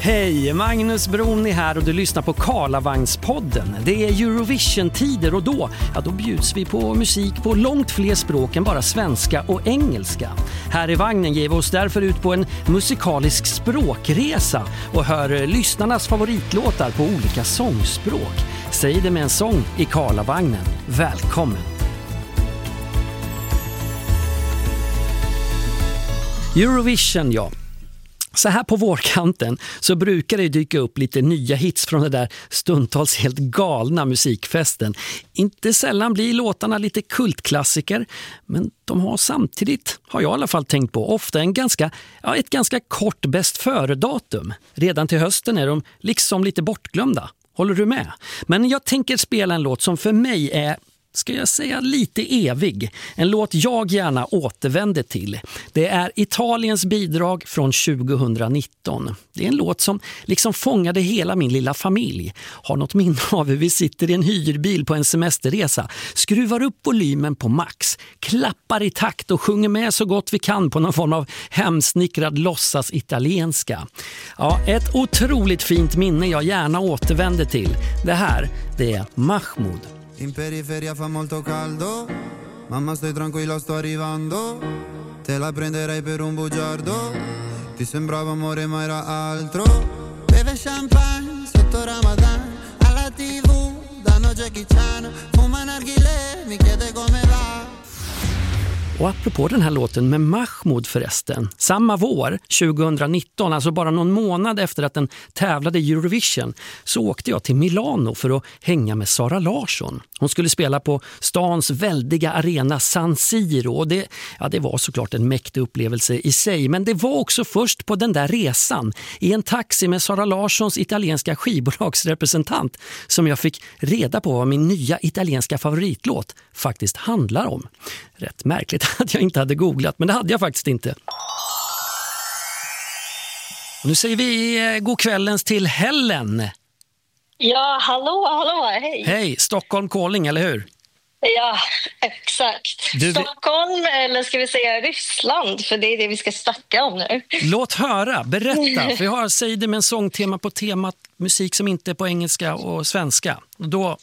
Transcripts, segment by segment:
Hej, Magnus Broni här och du lyssnar på Karlavagnspodden. Det är Eurovision-tider och då bjuds vi på musik på långt fler språk än bara svenska och engelska. Här i vagnen ger vi oss därför ut på en musikalisk språkresa och hör lyssnarnas favoritlåtar på olika sångspråk. Säg det med en sång i Karlavagnen. Välkommen! Eurovision, ja. Så här på vårkanten så brukar det dyka upp lite nya hits från det där stundtals helt galna musikfesten. Inte sällan blir låtarna lite kultklassiker, men de har samtidigt, har jag i alla fall tänkt på, ofta ett ganska kort bäst före-datum. Redan till hösten är de liksom lite bortglömda. Håller du med? Men jag tänker spela en låt som för mig är, ska jag säga, lite evig. En låt jag gärna återvänder till. Det är Italiens bidrag från 2019. Det är en låt som liksom fångade hela min lilla familj. Har något minne av hur vi sitter i en hyrbil på en semesterresa, skruvar upp volymen på max, klappar i takt och sjunger med så gott vi kan på någon form av hemsnickrad låtsas italienska. Ja, ett otroligt fint minne jag gärna återvänder till. Det här, det är Mahmoud. In periferia fa molto caldo, mamma stai tranquilla sto arrivando, te la prenderei per un bugiardo, ti sembrava amore ma era altro, beve champagne sotto Ramadan, alla TV danno Jackie Chan, fuma narghile, mi chiede come va. Och apropå den här låten med Mahmoud förresten, samma vår 2019, alltså bara någon månad efter att den tävlade i Eurovision, så åkte jag till Milano för att hänga med Sara Larsson. Hon skulle spela på stans väldiga arena San Siro och det var såklart en mäktig upplevelse i sig, men det var också först på den där resan i en taxi med Sara Larssons italienska skivbolagsrepresentant som jag fick reda på vad min nya italienska favoritlåt faktiskt handlar om. Rätt märkligt att jag inte hade googlat, men det hade jag faktiskt inte. Och nu säger vi god kvällens till Helen. Ja, hallå, hej. Hej, Stockholm calling, eller hur? Ja, exakt. Stockholm, eller ska vi säga Ryssland, för det är det vi ska snacka om nu. Låt höra, berätta, för jag har säg det med en sångtema på temat musik som inte är på engelska och svenska. Och då,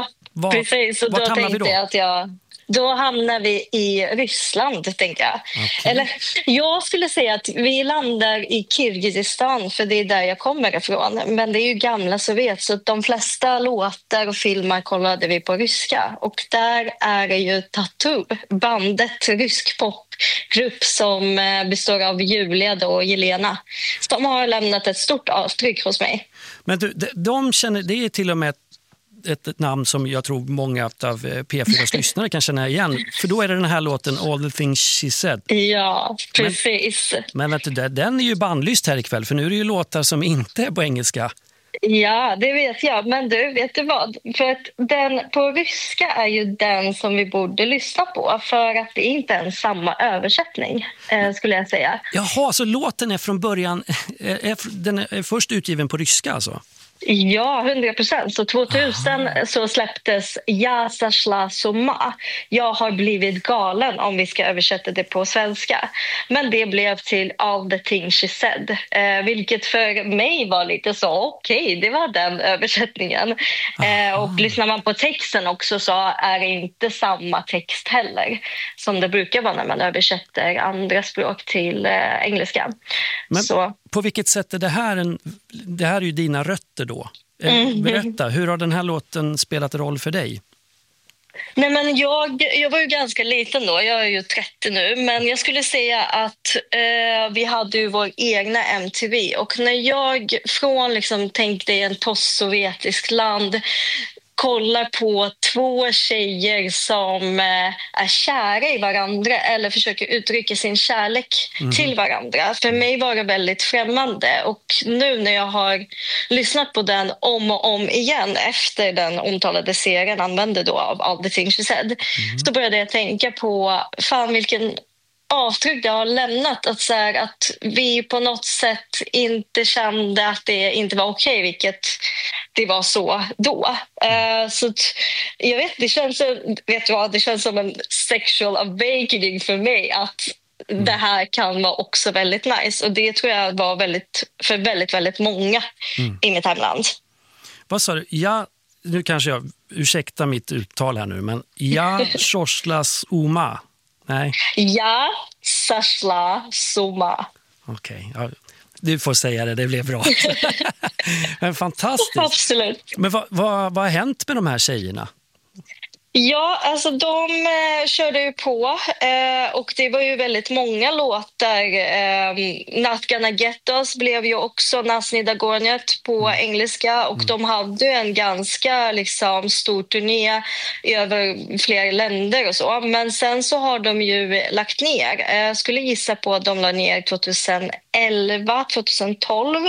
precis, och då tänkte jag att då hamnar vi i Ryssland, tänker jag. Okay. Eller jag skulle säga att vi landar i Kirgizistan, för det är där jag kommer ifrån. Men det är ju gamla Sovjet, så de flesta låtar och filmer kollade vi på ryska. Och där är det ju Tattoo, bandet rysk popgrupp som består av Julia och Jelena. Så de har lämnat ett stort avtryck hos mig. Men du, de känner, det är till och med ett namn som jag tror många av P4s lyssnare kan känna igen. För då är det den här låten All the things she said. Ja, precis. Men vet du, den är ju bannlyst här ikväll, för nu är det ju låtar som inte är på engelska. Ja, det vet jag. Men du, vet du vad? För att den på ryska är ju den som vi borde lyssna på, för att det är inte ens samma översättning, skulle jag säga. Jaha, så låten är från början, den är först utgiven på ryska alltså? Ja, 100%. Så 2000 så släpptes Ja sashla summa. Jag har blivit galen, om vi ska översätta det på svenska. Men det blev till All the things she said. Vilket för mig var lite så, okej, det var den översättningen. Och lyssnar man på texten också så är det inte samma text heller som det brukar vara när man översätter andra språk till engelska. Men så. På vilket sätt är det här är ju dina rötter då. Berätta, hur har den här låten spelat roll för dig? Nej, men jag var ju ganska liten då, jag är ju 30 nu, men jag skulle säga att vi hade ju vår egna MTV, och när jag från liksom tänkte i en postsovjetisk land kollar på två tjejer som är kära i varandra eller försöker uttrycka sin kärlek till varandra. För mig var det väldigt främmande, och nu när jag har lyssnat på den om och om igen efter den omtalade serien använde då av All the things she said, så började jag tänka på vilken avtryck det har lämnat, att vi på något sätt inte kände att det inte var okej, vilket det var så då. Så jag vet, det känns som en sexual awakening för mig, att det här kan vara också väldigt nice. Och det tror jag var för väldigt, väldigt många i mitt hemland. Vad sa du? Nu kanske jag, ursäkta mitt uttal här nu, men Shorslas Uma. Nej. Ja, Sashla Soma. Okej, ja, du får säga det blev bra. Men fantastiskt. Absolut. Men vad har hänt med de här tjejerna? Ja, alltså de körde ju på och det var ju väldigt många låtar. Not Gonna Get Us blev ju också Nasni Dagornet på engelska och de hade ju en ganska liksom stor turné över flera länder och så. Men sen så har de ju lagt ner. Jag skulle gissa på att de la ner 2011, 2012.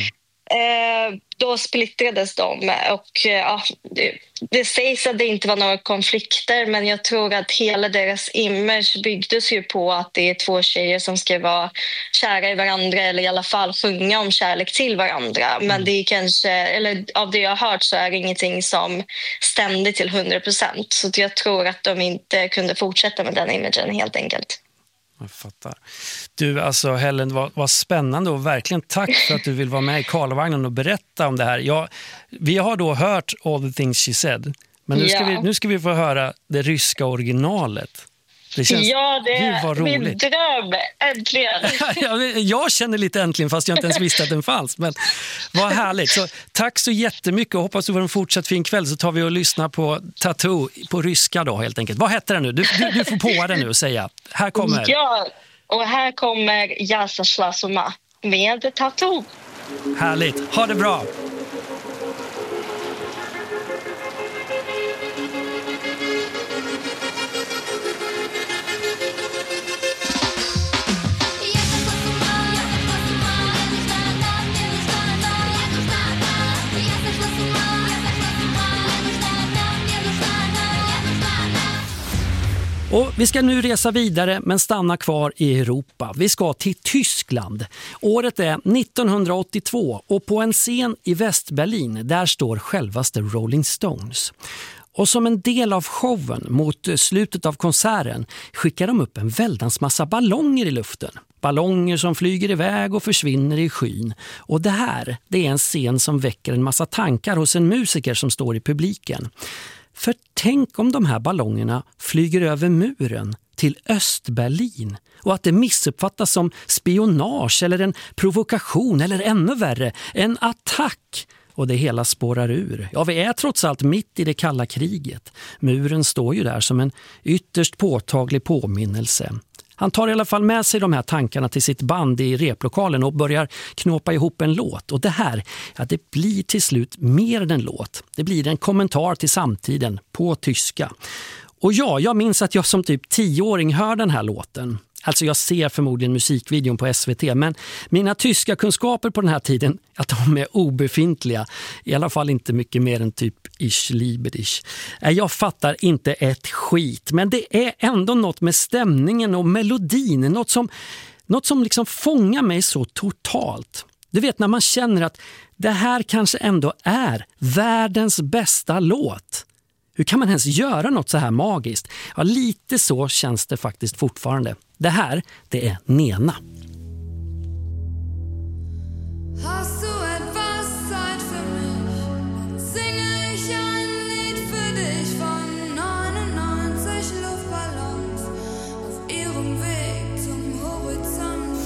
Då splittrades de och det sägs att det inte var några konflikter, men jag tror att hela deras image byggdes ju på att det är två tjejer som ska vara kära i varandra eller i alla fall sjunga om kärlek till varandra. Men det är kanske, eller av det jag har hört så är det ingenting som stämde till 100%. Så jag tror att de inte kunde fortsätta med den imagen helt enkelt. Jag fattar. Du, alltså Helen, vad spännande och verkligen tack för att du vill vara med i Karlavagnen och berätta om det här. Vi har då hört All the Things She Said, men nu ska vi få höra det ryska originalet. Det känns, det var min dröm, äntligen. Jag känner lite äntligen fast jag inte ens visste att den fanns. Men vad härligt. Så, tack så jättemycket och hoppas du får en fortsatt fin kväll, så tar vi och lyssnar på Tattoo på ryska då helt enkelt. Vad heter den nu? Du får på den nu och säga. Här kommer. Ja, och här kommer Jasa Slasoma med Tattoo. Härligt. Ha det bra. Och vi ska nu resa vidare men stanna kvar i Europa. Vi ska till Tyskland. Året är 1982 och på en scen i Västberlin där står självaste Rolling Stones. Och som en del av showen mot slutet av konserten skickar de upp en väldans massa ballonger i luften. Ballonger som flyger iväg och försvinner i skyn. Och det är en scen som väcker en massa tankar hos en musiker som står i publiken. För tänk om de här ballongerna flyger över muren till Östberlin och att det missuppfattas som spionage eller en provokation eller ännu värre, en attack. Och det hela spårar ur. Ja, vi är trots allt mitt i det kalla kriget. Muren står ju där som en ytterst påtaglig påminnelse. Han tar i alla fall med sig de här tankarna till sitt band i replokalen och börjar knåpa ihop en låt. Och det här, det blir till slut mer än en låt. Det blir en kommentar till samtiden på tyska. Och jag minns att jag som typ 10-åring hör den här låten. Alltså jag ser förmodligen musikvideon på SVT, men mina tyska kunskaper på den här tiden, att de är obefintliga. I alla fall inte mycket mer än typ ich liebe dich. Jag fattar inte ett skit, men det är ändå något med stämningen och melodin, något som liksom fångar mig så totalt. Du vet när man känner att det här kanske ändå är världens bästa låt. Hur kan man ens göra något så här magiskt? Ja, lite så känns det faktiskt fortfarande. Det här, det är Nena. Hast du etwas Zeit für mich? Singe ich ein Lied für dich von 99 Luftballons auf ihrem Weg zum Horizont.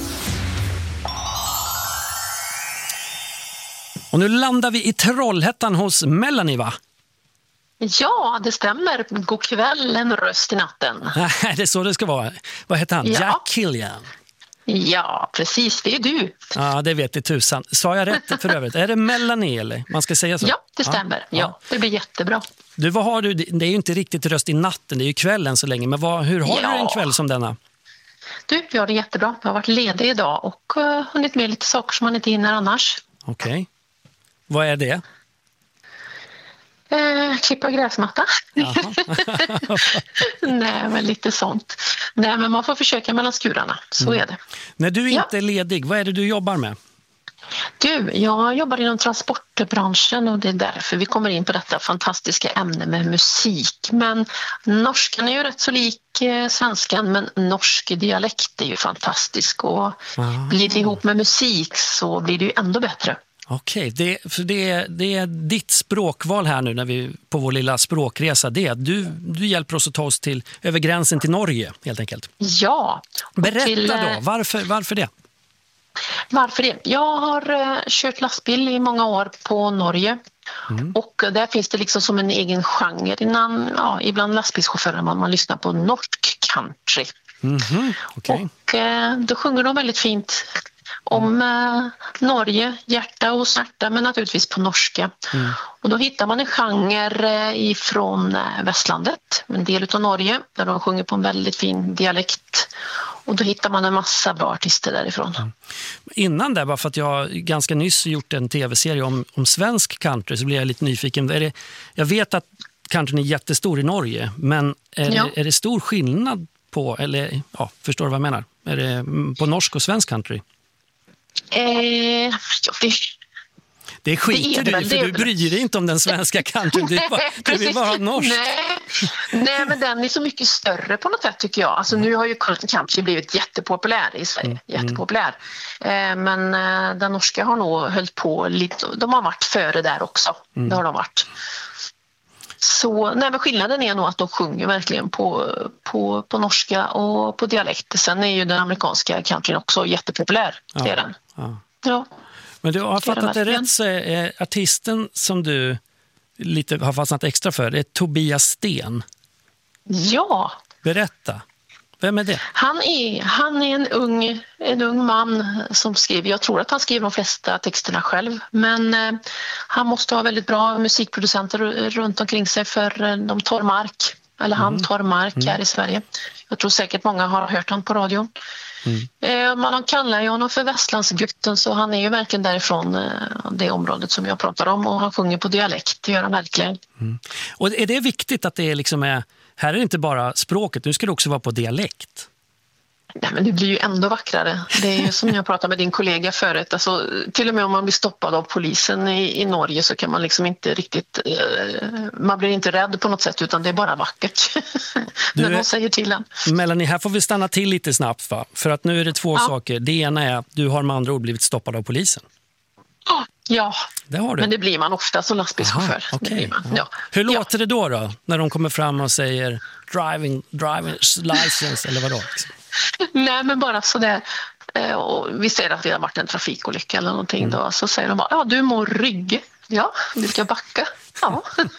Och nu landar vi i Trollhättan hos Melanie, va? Ja, det stämmer. God kväll, en röst i natten. Nej, det är så det ska vara. Vad heter han? Ja. Jack Killian. Ja, precis. Det är du. Ja, det vet jag tusan. Sa jag rätt för övrigt? Är det Melanie eller? Man ska säga så? Ja, det stämmer. Ja, det blir jättebra. Du, vad har du? Det är ju inte riktigt röst i natten. Det är ju kvällen så länge. Men hur har du en kväll som denna? Du, jag har det jättebra. Jag har varit ledig idag och hunnit med lite saker som man inte hinner annars. Okej. Vad är det? Klippa gräsmatta. Nej, men lite sånt. Nej, men man får försöka mellan skurarna. Så är det. När du inte är ledig, vad är det du jobbar med? Du, jag jobbar inom transportbranschen och det är därför vi kommer in på detta fantastiska ämne med musik. Men norskan är ju rätt så lik svenskan, men norsk dialekt är ju fantastisk och blir det ihop med musik så blir det ju ändå bättre. Okej, det är ditt språkval här nu när vi på vår lilla språkresa. Det är att du hjälper oss att ta oss över gränsen till Norge helt enkelt. Ja. Berätta då, varför det? Varför det? Jag har kört lastbil i många år på Norge och där finns det liksom som en egen genre ibland lastbilschaufförer man lyssnar på norsk country. Okay. Och då sjunger de väldigt fint om Norge, hjärta och smärta, men naturligtvis på norska. Och då hittar man en genre ifrån västlandet, en del av Norge, där de sjunger på en väldigt fin dialekt. Och då hittar man en massa bra artister därifrån. Innan där, bara för att jag ganska nyss gjort en tv-serie om svensk country, så blir jag lite nyfiken. Jag vet att countryn är jättestor i Norge, men är det stor skillnad på, eller förstår du vad jag menar? Är det på norsk och svensk country? Det skiter du i, för du bryr dig inte om den svenska countryn. Du vill bara ha norsk. Nej, men den är så mycket större på något sätt tycker jag. Alltså, nu har ju country blivit jättepopulär i Sverige. Jättepopulär. Men den norska har nog hållit på lite. De har varit före där också. Det har de varit. Så men skillnaden är nog att de sjunger verkligen på norska och på dialekt. Sen är ju den amerikanska countryn också jättepopulär. Det är den. Ja. Men du har fattat det rätt, så är artisten som du lite har fastnat extra för, det är Tobias Sten. Ja. Berätta. Vem är det? Han är en ung man som skriver, jag tror att han skriver de flesta texterna själv, men han måste ha väldigt bra musikproducenter runt omkring sig, för de tar mark, eller han tar mark här i Sverige. Jag tror säkert många har hört han på radion. Man kallar ju honom för Västlandsgutten, så han är ju verkligen därifrån det området som jag pratar om, och han sjunger på dialekt, det gör han verkligen. Och är det viktigt att det liksom är, här är det inte bara språket, nu ska det också vara på dialekt? Nej, men det blir ju ändå vackrare. Det är ju som jag pratade med din kollega förut. Alltså, till och med om man blir stoppad av polisen i Norge så kan man liksom inte riktigt... man blir inte rädd på något sätt, utan det är bara vackert. När de säger till en. Melanie, här får vi stanna till lite snabbt, va? För att nu är det två saker. Det ena är att du har med andra ord blivit stoppad av polisen. Ja, det har du. Men det blir man ofta som lastbilschaufför. Okay. Hur låter det då när de kommer fram och säger driver's license eller vadå? Nej, men bara sådär. Och vi säger att det har varit en trafikolycka eller någonting då, så säger de bara, du må rygga. Ja, du ska backa. Ja.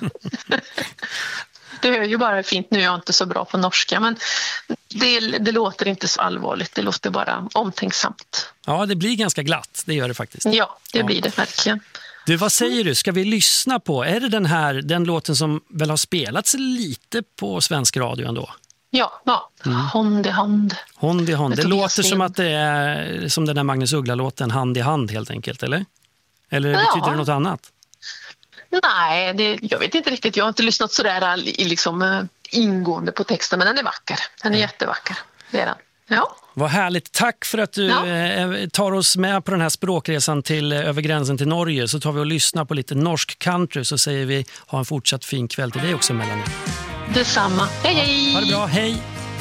Det är ju bara fint, nu är jag inte så bra på norska, men det låter inte så allvarligt, det låter bara omtänksamt. Ja, det blir ganska glatt, det gör det faktiskt. Ja, det blir det verkligen. Du, vad säger du? Ska vi lyssna på? Är det den låten som väl har spelats lite på svensk radio ändå? Ja. Hånd i hand. Hånd i hand. Det låter som att det är som den där Magnus Uggla-låten, Hand i hand helt enkelt, eller? Eller betyder det något annat? Nej, jag vet inte riktigt. Jag har inte lyssnat så där liksom ingående på texten, men den är vacker. Den är jättevacker. Det är den. Ja. Vad härligt. Tack för att du tar oss med på den här språkresan över gränsen till Norge. Så tar vi och lyssnar på lite norsk country, så säger vi ha en fortsatt fin kväll till dig också, Melanie. Detsamma. Hej, hej! Ha det bra, hej!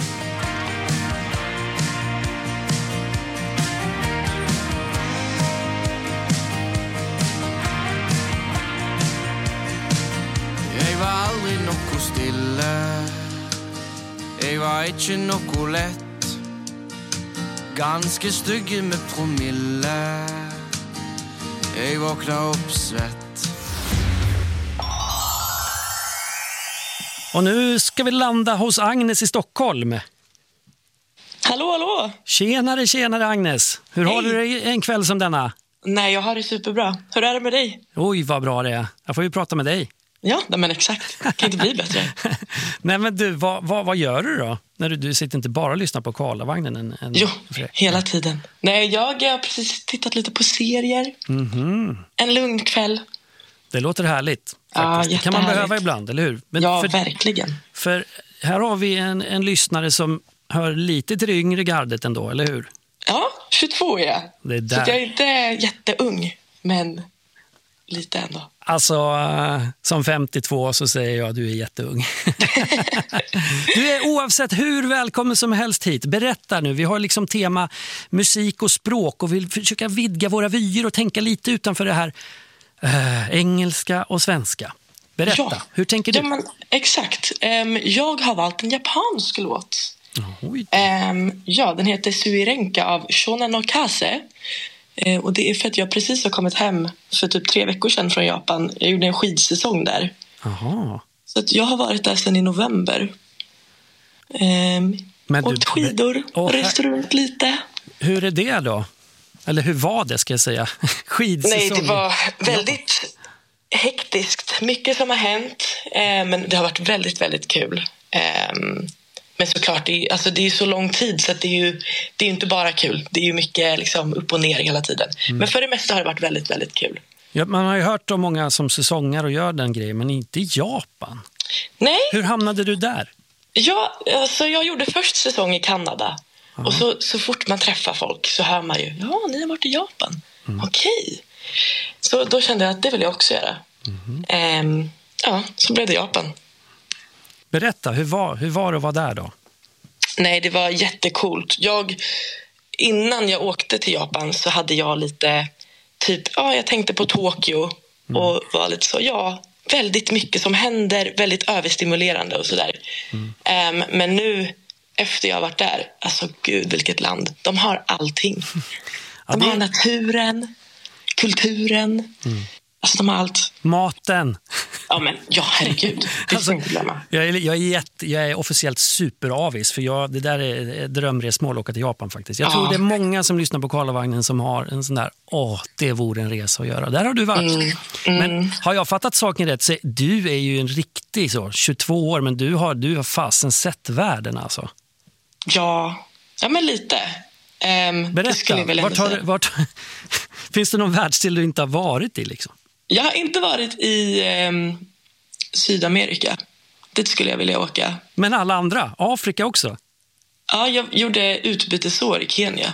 Jeg var aldri noe stille. Jeg var ikke noe lett. Ganske stygge med promille. Jeg våkna opp svett. Och nu ska vi landa hos Agnes i Stockholm. Hallå. Tjenare Agnes. Hur har du det en kväll som denna? Nej, jag har det superbra. Hur är det med dig? Oj, vad bra det är. Jag får ju prata med dig. Ja, men exakt. Det kan inte bli bättre. Nej, men du, vad gör du då? När du sitter inte bara och lyssnar på Karlavagnen? Jo, hela tiden. Nej, jag har precis tittat lite på serier. En lugn kväll. Det låter härligt. Ja, det kan man behöva ibland, eller hur? Men verkligen. För här har vi en lyssnare som hör lite till det yngre gardet ändå, eller hur? Ja, 22 är jag. Det är Så där. jag är inte jätteung, men lite ändå. Alltså, som 52 så säger jag att du är jätteung. Du är oavsett hur välkommen som helst hit. Berätta nu, vi har liksom tema musik och språk och vill försöka vidga våra vyer och tänka lite utanför det här engelska och svenska. Berätta, hur tänker du? Ja, men, exakt. Jag har valt en japansk låt. Den heter Suirenka av Shonen Okase. Och det är för att jag precis har kommit hem för typ 3 veckor sedan från Japan. Jag gjorde en skidsäsong där. Aha. Så att jag har varit där sedan i november. Åkt skidor, rest runt lite. Hur är det då? Eller hur var det, ska jag säga? Skidsäsong. Nej, det var väldigt hektiskt. Mycket som har hänt. Men det har varit väldigt, väldigt kul. Men såklart, det är så lång tid så att det är ju inte bara kul. Det är ju mycket liksom upp och ner hela tiden. Men för det mesta har det varit väldigt, väldigt kul. Ja, man har ju hört om många som säsonger och gör den grejen, men inte i Japan. Nej. Hur hamnade du där? Ja, alltså jag gjorde först säsong i Kanada. Aha. Och så fort man träffar folk så hör man ju, ja, ni har varit i Japan. Okej. Så då kände jag att det vill jag också göra. Så blev det Japan. Berätta, hur var det att vara där då? Nej, det var jättekult. Innan jag åkte till Japan så hade jag lite jag tänkte på Tokyo och var lite så, väldigt mycket som händer, väldigt överstimulerande och sådär. Men nu, efter jag har varit där, alltså gud vilket land. De har allting. De har naturen, kulturen, alltså de har allt. Maten. Ja, herregud. Det ska inte glömma. Jag är officiellt superavis, för det där är drömresmål att åka till Japan faktiskt. Jag tror det är många som lyssnar på Karlavagnen som har en sån där, det vore en resa att göra. Där har du varit. Men har jag fattat saken rätt, så du är ju en riktig 22 år, men du har fasen sett världen alltså. Ja men lite. Berätta, finns det någon världsdel du inte har varit i liksom? Jag har inte varit i Sydamerika. Det skulle jag vilja åka. Men alla andra? Afrika också? Ja, jag gjorde utbytesår i Kenya.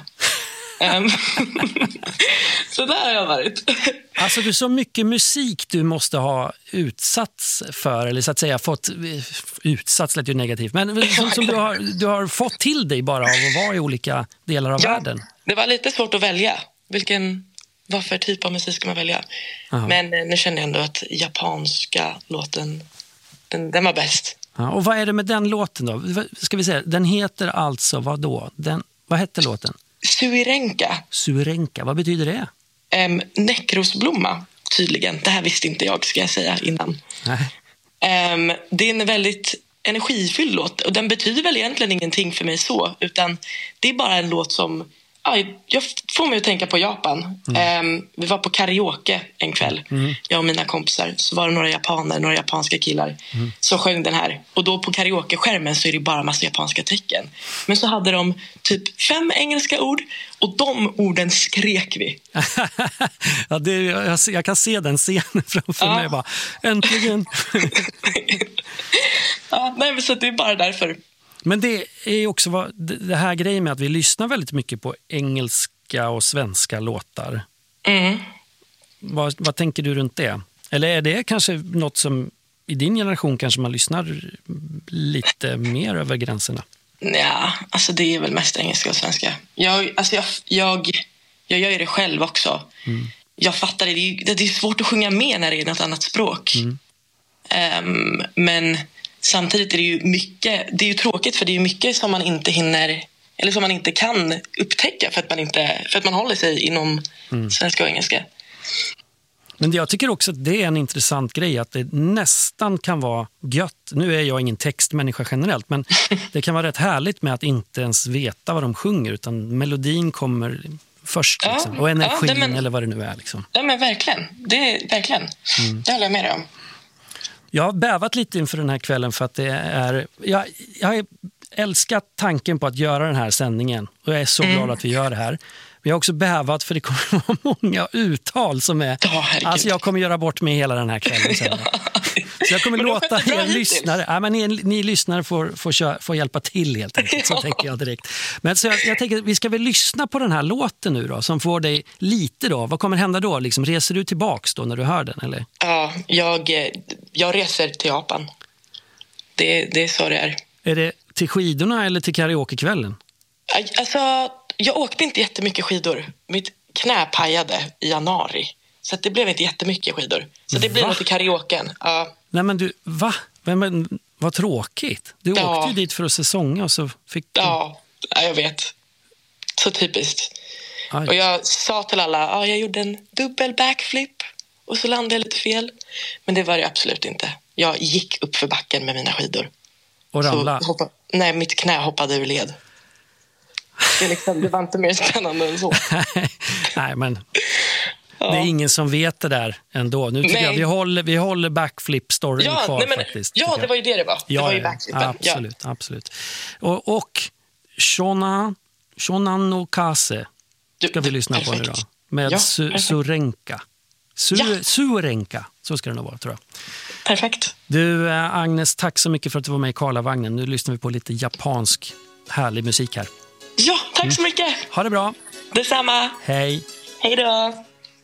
Så där har jag varit. Alltså, du så mycket musik du måste ha utsatts för, eller så att säga fått utsatts, lät ju negativt, men som du har fått till dig bara av att vara i olika delar av världen. Det var lite svårt att välja vad för typ av musik ska man välja. Aha. Men nu känner jag ändå att japanska låten, den var bäst. Ja, och vad är det med den låten då? Ska vi säga, den heter alltså vad då? Vad hette låten? Suirenka, vad betyder det? Näckrosblomma, tydligen. Det här visste inte jag, ska jag säga innan. Nej. Det är en väldigt energifylld låt. Och den betyder väl egentligen ingenting för mig så. Utan det är bara en låt som jag får mig att tänka på Japan. Vi var på karaoke en kväll. Jag och mina kompisar. Så var det några japanska killar som sjöng den här. Och då på karaoke-skärmen så är det bara massa japanska tecken. Men så hade de typ 5 engelska ord. Och de orden skrek vi. Jag kan se den scenen framför mig. Bara, äntligen! Nej, så det är bara därför. Men det är också det här grejen med att vi lyssnar väldigt mycket på engelska och svenska låtar. Vad tänker du runt det? Eller är det kanske något som i din generation kanske man lyssnar lite mer över gränserna? Ja, alltså det är väl mest engelska och svenska. Jag gör det själv också. Jag fattar det är svårt att sjunga med när det är något annat språk. Men samtidigt är det ju mycket, det är ju tråkigt för det är ju mycket som man inte hinner eller som man inte kan upptäcka för att man håller sig inom svenska och engelska. Men jag tycker också att det är en intressant grej att det nästan kan vara gött. Nu är jag ingen textmänniska generellt, men det kan vara rätt härligt med att inte ens veta vad de sjunger utan melodin kommer först liksom. Och energin eller vad det nu är liksom. Ja, men verkligen. Det håller jag med dig om. Jag har bävat lite inför den här kvällen för att det är... Jag har älskat tanken på att göra den här sändningen och jag är så glad att vi gör det här. Men jag har också bävat för det kommer vara många uttal som är... Alltså jag kommer göra bort mig hela den här kvällen. Så jag kommer låta er lyssnare... Ja, men ni lyssnare får hjälpa till helt enkelt, så tänker jag direkt. Men så jag tänker, vi ska väl lyssna på den här låten nu då, som får dig lite då. Vad kommer hända då? Liksom, reser du tillbaks då när du hör den, eller? Ja, jag reser till Japan. Det är så det är. Är det till skidorna eller till karaokekvällen? Alltså, jag åkte inte jättemycket skidor. Mitt knä pajade i januari. Så att det blev inte jättemycket skidor. Så det blir nog till karaoken. Ja. Nej men du, va? Men vad tråkigt. Du åkte ju dit för att säsonga och så fick du... Ja, jag vet. Så typiskt. Aj. Och jag sa till alla, jag gjorde en dubbel backflip. Och så landade jag lite fel. Men det var det absolut inte. Jag gick upp för backen med mina skidor. Och ramla? Nej, mitt knä hoppade ur led. Det var inte mer spännande än så. Nej, men det är ingen som vet det där ändå. Nu tycker jag vi håller backflip-storyn kvar faktiskt. Ja, det var ju det var. Det var ju backflippen. Absolut. Och Shonan no Kase ska vi lyssna på nu då. Med Surenka. Surenka, så ska det nog vara, tror jag. Perfekt. Du, Agnes, tack så mycket för att du var med i Karlavagnen. Nu lyssnar vi på lite japansk härlig musik här. Ja, tack så mycket. Ha det bra. Detsamma. Hej. Hej då.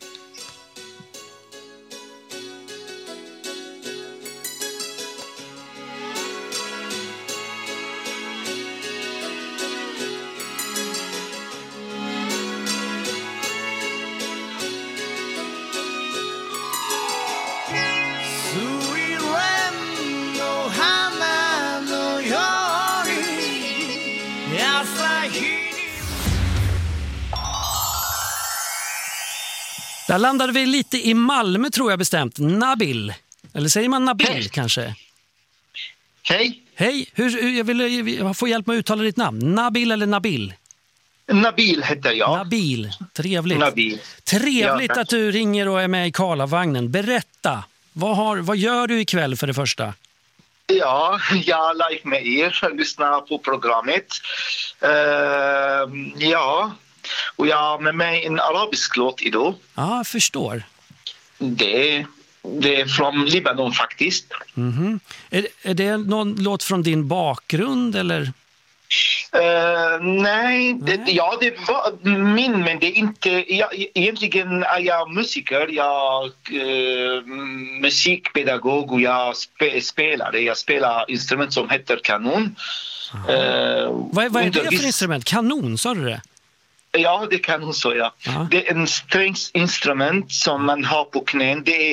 Där landade vi lite i Malmö, tror jag bestämt. Nabil. Eller säger man Nabil kanske? Hej. Hej. Jag vill få hjälp med att uttala ditt namn. Nabil eller Nabil? Nabil heter jag. Nabil. Trevligt. Nabil. Trevligt att du ringer och är med i Karlavagnen. Berätta. Vad gör du ikväll för det första? Ja, jag är live med er. Lyssnar på programmet. Och jag har med mig en arabisk låt idag. Ja, jag förstår. Det är från Libanon faktiskt. Mm-hmm. Är det någon låt från din bakgrund eller? Nej. Det var min, men det är inte... Egentligen är jag musiker, jag musikpedagog och jag spelar instrument som heter kanon. Vad är det för instrument? Kanon, sa du det? Ja, det kan hon säga. Ja. Det är en stränginstrument som man har på knän. Det är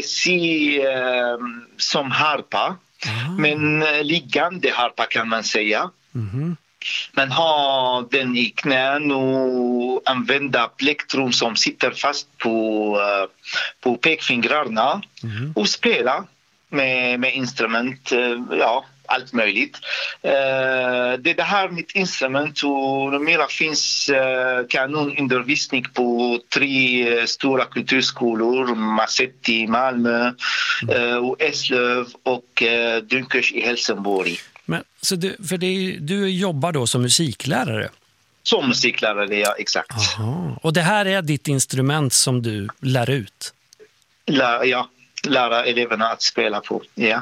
som harpa. Men liggande harpa kan man säga. Mm-hmm. Man har den i knän och använder plektrum som sitter fast på pekfingrarna. Mm-hmm. Och spela med instrument, allt möjligt. Det här mitt instrument och numera finns kanonundervisning på 3 stora kulturskolor, Massetti i Malmö och Eslöv och Dunkers i Helsingborg. Men, så du jobbar då som musiklärare? Som musiklärare, ja, exakt. Aha. Och det här är ditt instrument som du lär ut? Lära eleverna att spela på, ja.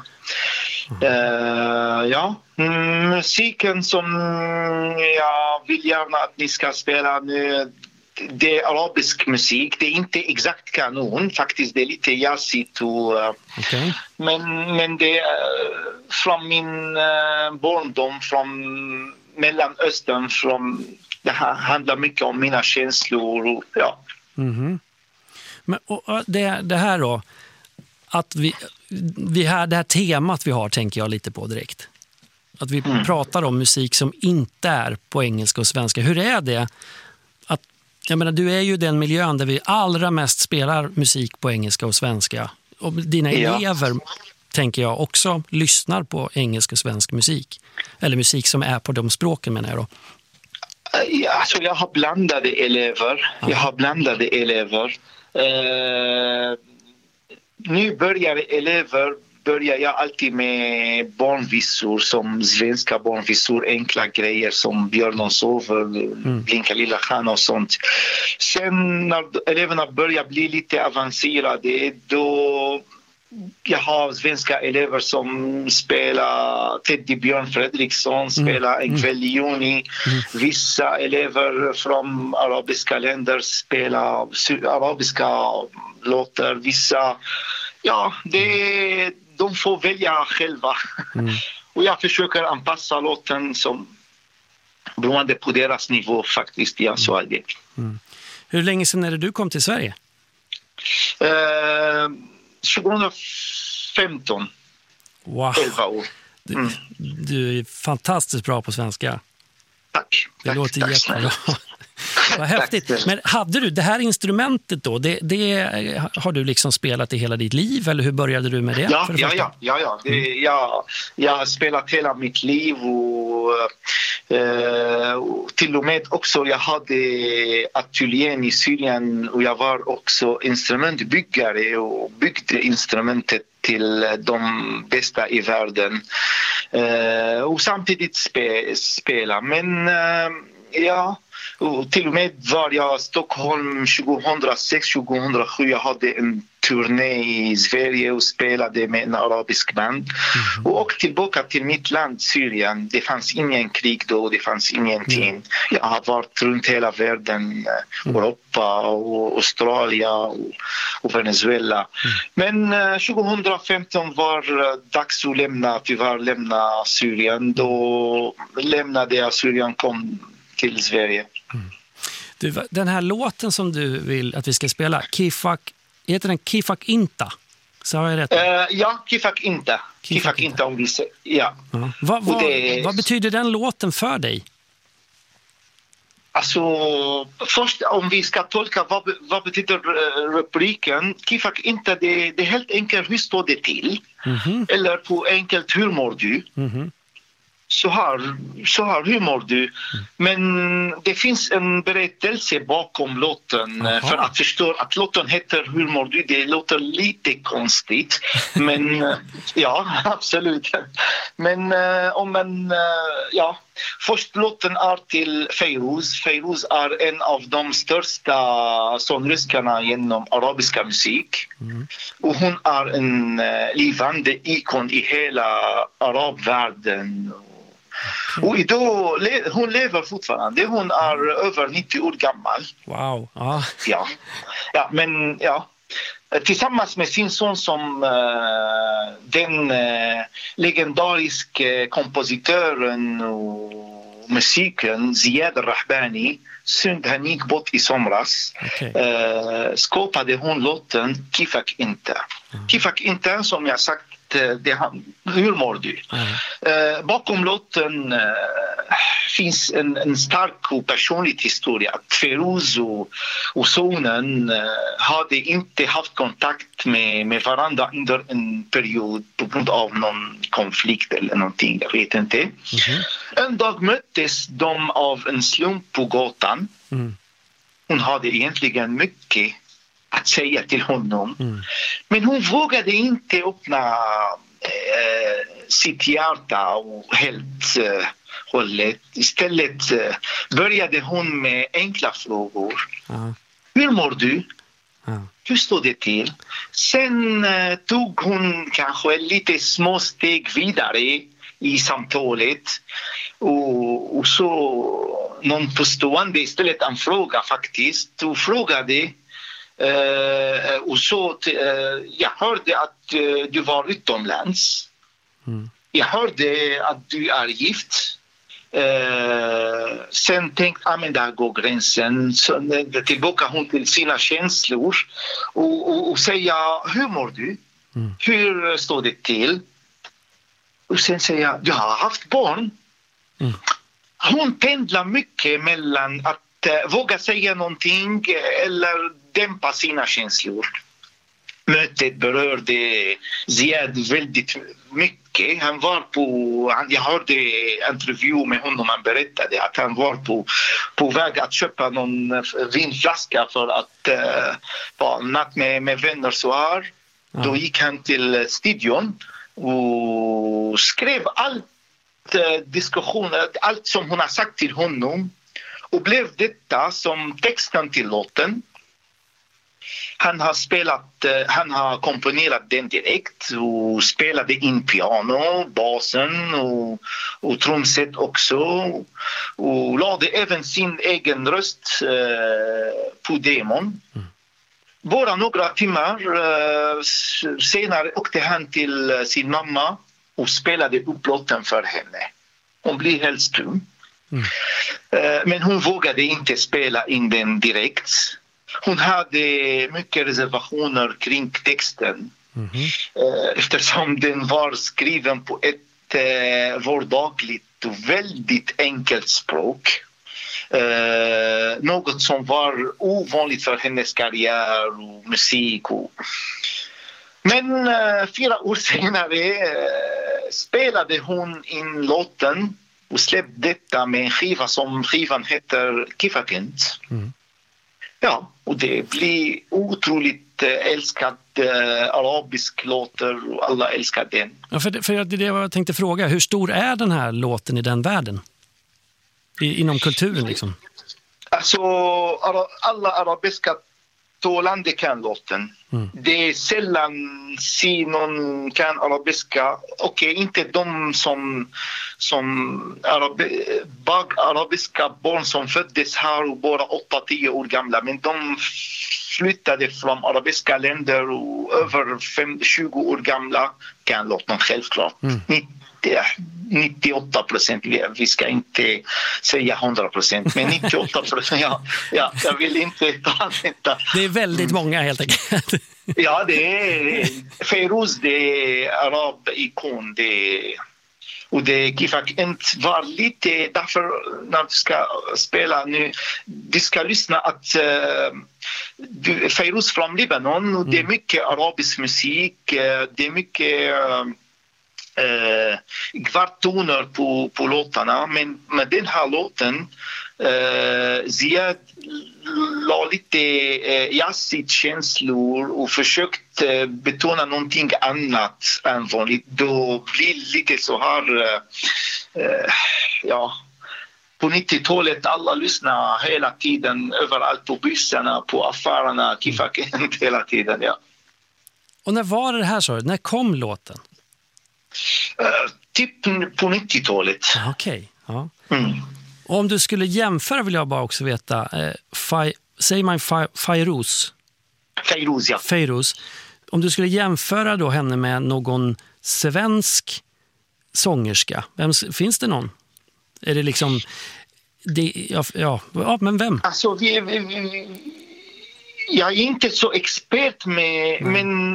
Musiken som jag vill gärna att ni ska spela nu, det är arabisk musik. Det är inte exakt kanon, faktiskt det är lite jazzigt okay. Men det är från min barndom, från Mellanöstern, det här handlar mycket om mina känslor och, ja. Mm-hmm. Men och det här då, att vi har det här temat vi har, tänker jag lite på direkt. Att vi pratar om musik som inte är på engelska och svenska. Hur är det? Jag menar, du är ju den miljön där vi allra mest spelar musik på engelska och svenska. Och dina elever, tänker jag, också lyssnar på engelsk och svensk musik. Eller musik som är på de språken, menar jag då. Alltså jag har blandade elever. Nu börjar elever börjar jag alltid med barnvisor, som svenska barnvisor, enkla grejer som Björn sover, Blinka lilla stjärna och sånt. Sen när eleverna börjar bli lite avancerade, då jag har svenska elever som spelar Teddy Björn Fredriksson, spelar En kväll i juni. Vissa elever från arabiska länder spelar arabiska låtar. Vissa, de får välja själva. Och jag försöker anpassa låten som beroende på deras nivå faktiskt. Ja, så är det. Hur länge sedan är det du kom till Sverige? 2015. Wow. 11 år. Du är fantastiskt bra på svenska. Tack. Det låter jättebra. Vad häftigt. Men hade du det här instrumentet då? Det har du liksom spelat i hela ditt liv? Eller hur började du med det? Ja. Jag har spelat hela mitt liv och till och med också jag hade ateljén i Syrien och jag var också instrumentbyggare och byggde instrumentet till de bästa i världen. Och samtidigt spela. Men och till och med var jag i Stockholm 2006-2007. Jag hade en turné i Sverige och spelade med en arabisk band. Och åkte tillbaka till mitt land, Syrien. Det fanns ingen krig då, det fanns ingenting. Jag har varit runt hela världen, Europa och Australien och Venezuela. Men 2015 var dags att tyvärr lämna Syrien. Då lämnade jag Syrien, kom till Sverige. Du, den här låten som du vill att vi ska spela, heter den Kifak Inta? Så har jag rätt? Ja, Kifak Inta. Kifak Inta om vi säger, ja. Vad betyder den låten för dig? Alltså, först om vi ska tolka vad betyder rubriken. Kifak Inta, det är helt enkelt hur står det till? Eller på enkelt, hur mår du? Så här, hur mår du? Men det finns en berättelse bakom låten. För att förstå att låten heter Hur mår du? Det låter lite konstigt. Men ja, absolut. Men först låten är till Feiruz. Feiruz är en av de största sångerskorna genom arabiska musik. Och hon är en levande ikon i hela arabvärlden. Och idag, hon lever fortfarande. Hon är över 90 år gammal. Wow. Tillsammans med sin son som den legendariska kompositören och musikern Ziad Rahbani, synd han gick bort i somras, skapade hon låten Kifak Inta. Kifak Inta, som jag sagt, hur mår du? Bakom låten finns en stark och personlig historia. Att Feiruz och sonen hade inte haft kontakt med varandra under en period på grund av någon konflikt eller någonting, jag vet inte. En dag möttes de av en slump på gatan. Hon hade egentligen mycket att säga till honom. Men hon vågade inte öppna sitt hjärta och helt hållet. Istället började hon med enkla frågor. Hur mår du? Hur står det till? Sen tog hon kanske lite små steg vidare i samtalet. Och så någon påstående istället en fråga faktiskt. Och frågade och så jag hörde att du var utomlands. Jag hörde att du är gift. Sen tänkte men där går gränsen. Så tillbaka hon till sina känslor och säga, hur mår du? Hur står det till? Och sen säga, du har haft barn. Hon pendlar mycket mellan att våga säga någonting eller dämpa sina känslor. Mötet berörde Ziad väldigt mycket. Jag hörde intervju med honom. Han berättade att han var på väg att köpa någon vinflaska för att vara natt med vänner så här. Då gick han till studion och skrev allt diskussioner, allt som hon har sagt till honom, och blev detta som texten till låten. Han har komponerat den direkt och spelade in piano, basen och trumset också, och lade även sin egen röst på demon. Bara några timmar senare åkte han till sin mamma och spelade upp låten för henne. Hon blev helt stum. Men hon vågade inte spela in den direkt. Hon hade mycket reservationer kring texten. Eftersom den var skriven på ett vardagligt och väldigt enkelt språk. Något som var ovanligt för hennes karriär och musik. Men 4 år senare spelade hon in låten och släppte detta med en skiva som skivan heter Kifakent. Ja, och det blir otroligt älskad arabisk låtar och alla älskar den. Ja, för det jag tänkte fråga, hur stor är den här låten i den världen? Inom kulturen liksom? Alltså, alla arabiska talande kan låten. Det är sällan se någon kan arabiska. Okej, inte de som arabiska barn som föddes här och bara 8-10 år gamla, men de flyttade från arabiska länder och över 20 år gamla kan låten självklart. 98%, vi ska inte säga 100%, men 98%, ja, jag vill inte ta detta. Det är väldigt många helt enkelt. Ja, det är Feiruz, det är arab-ikon, och det Kifakent var lite, därför när du ska spela nu, du ska lyssna att Feiruz från Libanon, och det är mycket arabisk musik, det är mycket kvartoner på låtarna, men med den här låten Ziad la lite jazzigt känslor och försökt betona någonting annat än vanligt. Då blir lite så här på 90-talet alla lyssnar hela tiden överallt, på bussarna, på affärerna, Kifakent hela tiden, ja. Och när var det här, så? När kom låten? Typ på 90-talet. Okej, ja. Och om du skulle jämföra, vill jag bara också veta, säger man Feiruz? Feiruz, ja. Feiruz. Om du skulle jämföra då henne med någon svensk sångerska, finns det någon? Är det liksom men vem? Alltså jag är inte så expert med, men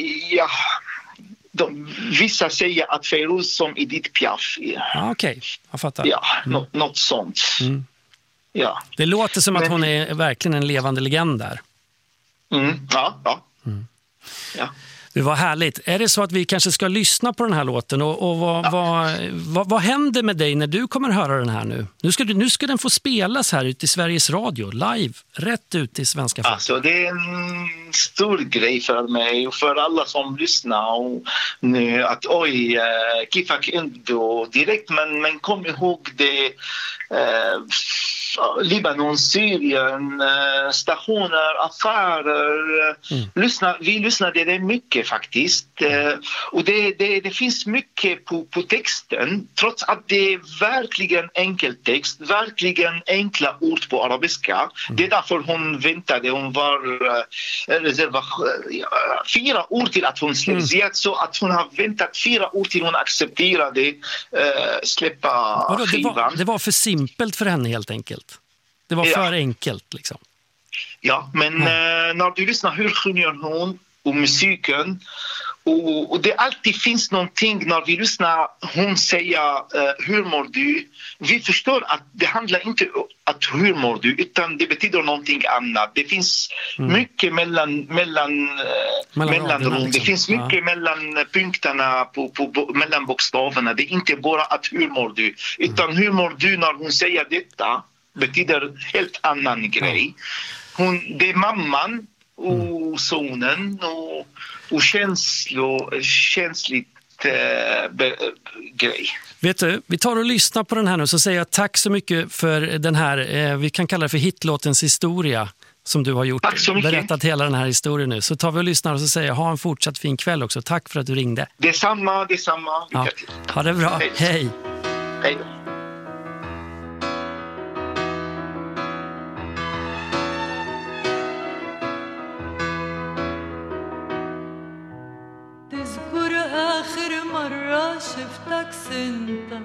vissa säger att Feiruz som Edith Piaf. Okej, jag fattar. Ja, något sånt. Ja. Det låter som att hon är verkligen en levande legend där. Ja. Det var härligt. Är det så att vi kanske ska lyssna på den här låten och vad händer med dig när du kommer höra den här nu? Nu ska den få spelas här ute i Sveriges Radio, live, rätt ut i svenska folk. Alltså det är en stor grej för mig och för alla som lyssnar och nu att Kifakent då direkt, men kom ihåg det Libanon, Syrien, stationer, affärer. Vi lyssnade det mycket faktiskt. Och det finns mycket på texten, trots att det är verkligen enkel text, verkligen enkla ord på arabiska. Det är därför hon väntade, hon var 4 år till att hon släppte, så att hon har väntat 4 år till hon accepterade släppa skivan. Det var för simpelt för henne helt enkelt. Det var för enkelt liksom. Ja, men när du lyssnar hur sjunger hon och musiken och det alltid finns någonting när vi lyssnar hon säger hur mår du? Vi förstår att det handlar inte om att hur mår du, utan det betyder någonting annat. Det finns mycket mellanrum. Det finns mycket mellan punkterna mellan bokstäverna. Det är inte bara att hur mår du, utan hur mår du när hon säger detta betyder helt annan grej. Det är mamman och zonen och känsligt grej. Vet du, vi tar och lyssnar på den här nu, så säger jag tack så mycket för den här, vi kan kalla det för hitlåtens historia som du har gjort, berättat hela den här historien nu. Så tar vi och lyssnar och så säger jag ha en fortsatt fin kväll också. Tack för att du ringde. Detsamma. Ja, ha det bra. Hej. Hej. شفتك سنتا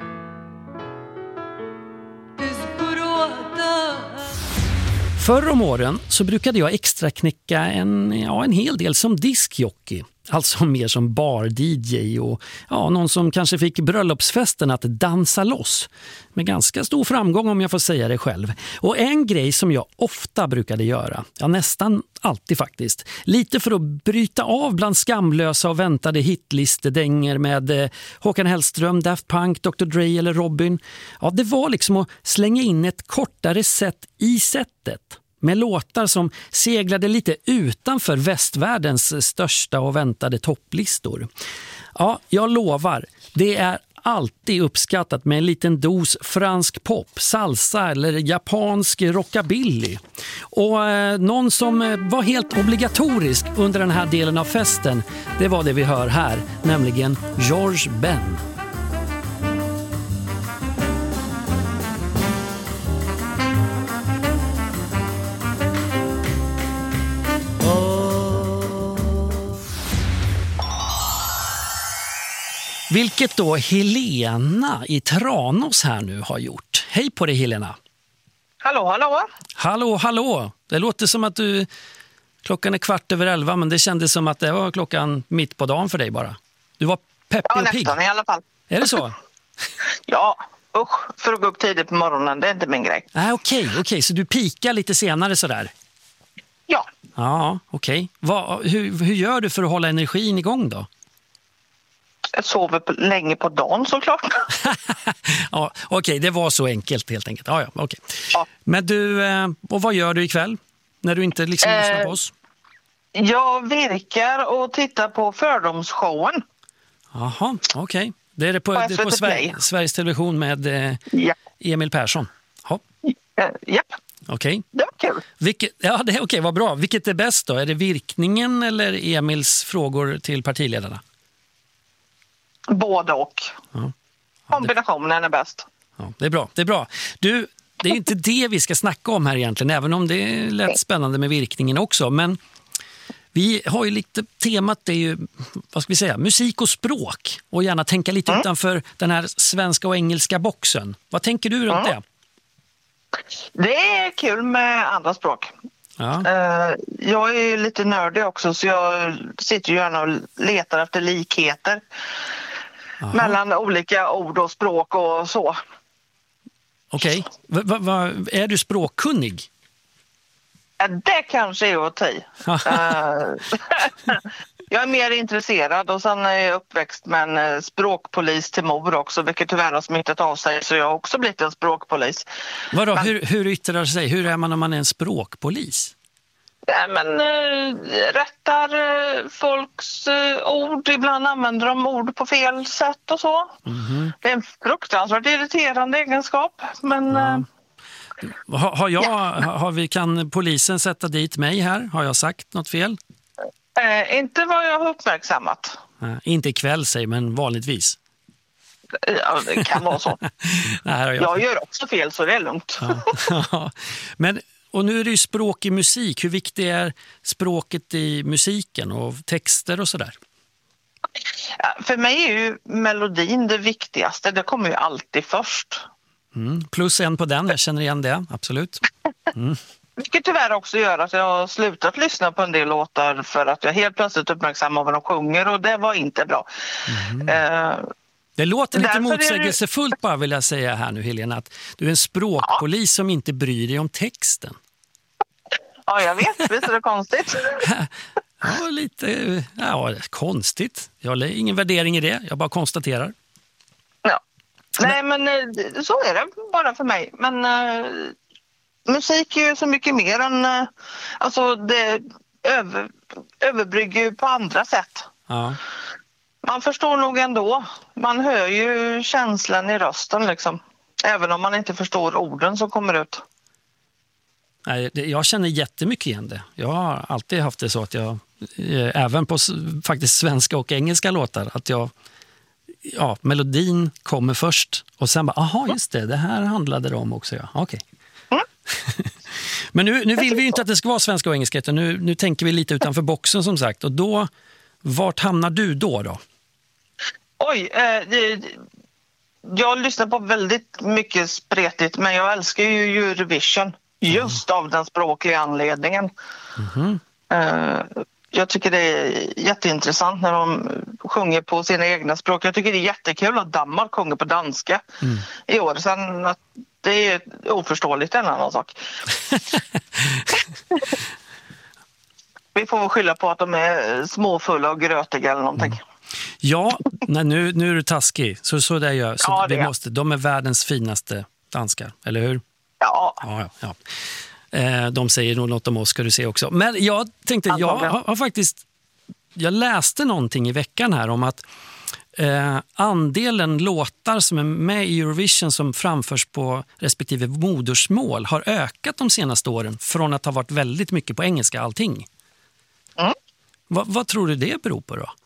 تذكر وقتها. Förr om åren så brukade jag extra knäcka en hel del som diskjockey. Alltså mer som bar-DJ och någon som kanske fick bröllopsfesten att dansa loss. Med ganska stor framgång om jag får säga det själv. Och en grej som jag ofta brukade göra, nästan alltid faktiskt, lite för att bryta av bland skamlösa och väntade hitlistedänger med Håkan Hellström, Daft Punk, Dr. Dre eller Robin. Det var liksom att slänga in ett kortare set i setet. Med låtar som seglade lite utanför västvärldens största och väntade topplistor. Ja, jag lovar, det är alltid uppskattat med en liten dos fransk pop, salsa eller japansk rockabilly. Och någon som var helt obligatorisk under den här delen av festen, det var det vi hör här, nämligen George Ben. Vilket då Helena i Tranås här nu har gjort. Hej på dig Helena. Hallå. Det låter som att klockan är 11:15, men det kändes som att det var klockan mitt på dagen för dig bara. Du var peppig och pigg. Nästan i alla fall. Är det så? Ja, för att gå upp tidigt på morgonen, det är inte min grej. Okej, så du pikar lite senare sådär? Ja. Ja, okej. Hur gör du för att hålla energin igång då? Jag sover länge på dagen såklart. Ja, okej, det var så enkelt helt enkelt. Ja, okej. Ja. Men du, och vad gör du ikväll när du inte liksom lyssnar på oss? Jag virkar och tittar på fördomsshowen. Jaha, okej. Det är det på Sveriges Television med Emil Persson. Japp. Okej. Det var kul. Det är okej, vad bra. Vilket är bäst då? Är det virkningen eller Emils frågor till partiledarna? Både och. Ja. Kombinationen är bäst. Ja, det är bra. Du, det är inte det vi ska snacka om här egentligen, även om det är lätt spännande med virkningen också. Men vi har ju lite temat, det är ju, vad ska vi säga, musik och språk. Och gärna tänka lite utanför den här svenska och engelska boxen. Vad tänker du runt det? Det är kul med andra språk. Ja. Jag är ju lite nördig också, så jag sitter ju gärna och letar efter likheter mellan olika ord och språk och så. Okej. Är du språkkunnig? Det kanske är att ta i. Jag är mer intresserad och sen är jag uppväxt med en språkpolis till mor också, vilket tyvärr har smittat av sig, så jag har också blivit en språkpolis. Vadå, hur yttrar sig? Hur är man om man är en språkpolis? Rättar folks ord, ibland använder de ord på fel sätt och så. Mm-hmm. Det är en fruktansvärt irriterande egenskap, men... Kan polisen sätta dit mig här? Har jag sagt något fel? Inte vad jag har uppmärksammat. Inte ikväll, säg, men vanligtvis. Ja, det kan vara så. Jag gör också fel, så det är lugnt. Men, och nu är det ju språk i musik. Hur viktigt är språket i musiken och texter och sådär? För mig är ju melodin det viktigaste. Det kommer ju alltid först. Plus en på den, jag känner igen det, absolut. Vilket tyvärr också gör att jag har slutat lyssna på en del låtar för att jag helt plötsligt uppmärksammar vad de sjunger, och det var inte bra. Det låter lite motsägelsefullt bara, vill jag säga här nu, Helena, att du är en språkpolis som inte bryr dig om texten. Ja, jag vet. Visst är det konstigt? Konstigt. Jag har ingen värdering i det, jag bara konstaterar. Nej, men så är det bara för mig. Men musik är ju så mycket mer än... överbrygger ju på andra sätt. Ja. Man förstår nog ändå. Man hör ju känslan i rösten liksom. Även om man inte förstår orden som kommer ut. Nej, jag känner jättemycket igen det. Jag har alltid haft det så att jag, även på faktiskt svenska och engelska låtar, att melodin kommer först och sen bara, aha, just det här handlade det om också. Ja. Okej. Mm. Men nu vill vi ju inte att det ska vara svenska och engelska, utan nu tänker vi lite utanför boxen som sagt. Och då, vart hamnar du då? Oj, jag lyssnar på väldigt mycket spretigt, men jag älskar ju Eurovision just av den språkliga anledningen. Jag tycker det är jätteintressant när de sjunger på sina egna språk. Jag tycker det är jättekul att Danmark sjunger på danska i år. Sen att det är oförståeligt en annan sak. Vi får skylla på att de är småfulla och grötiga eller någonting. Ja, nu är du taskig. Så där gör. Så ja, de är världens finaste danskar, eller hur? Ja. Ja. De säger nog något om oss, ska du se också. Men jag tänkte, jag läste någonting i veckan här om att andelen låtar som är med i Eurovision som framförs på respektive modersmål har ökat de senaste åren från att ha varit väldigt mycket på engelska allting. Vad tror du det beror på då?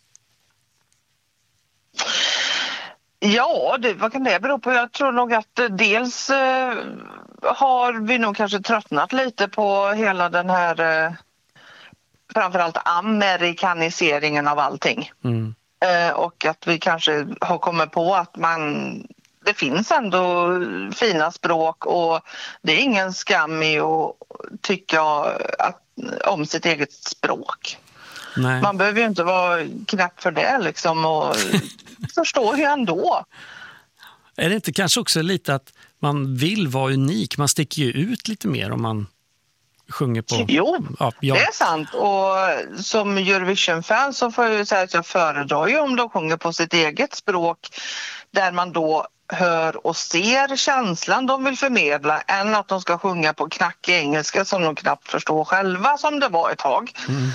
Ja, vad kan det bero på? Jag tror nog att dels har vi nog kanske tröttnat lite på hela den här framförallt amerikaniseringen av allting. Och att vi kanske har kommit på att det finns ändå fina språk och det är ingen skam i att tycka om sitt eget språk. Nej. Man behöver ju inte vara knäpp för det liksom och förstår ju ändå. Är det inte kanske också lite att man vill vara unik? Man sticker ju ut lite mer om man sjunger på... Jo, det är sant. Och som Eurovision-fan så får jag ju säga att jag föredrar ju om de sjunger på sitt eget språk där man då hör och ser känslan de vill förmedla än att de ska sjunga på knackig engelska som de knappt förstår själva som det var ett tag.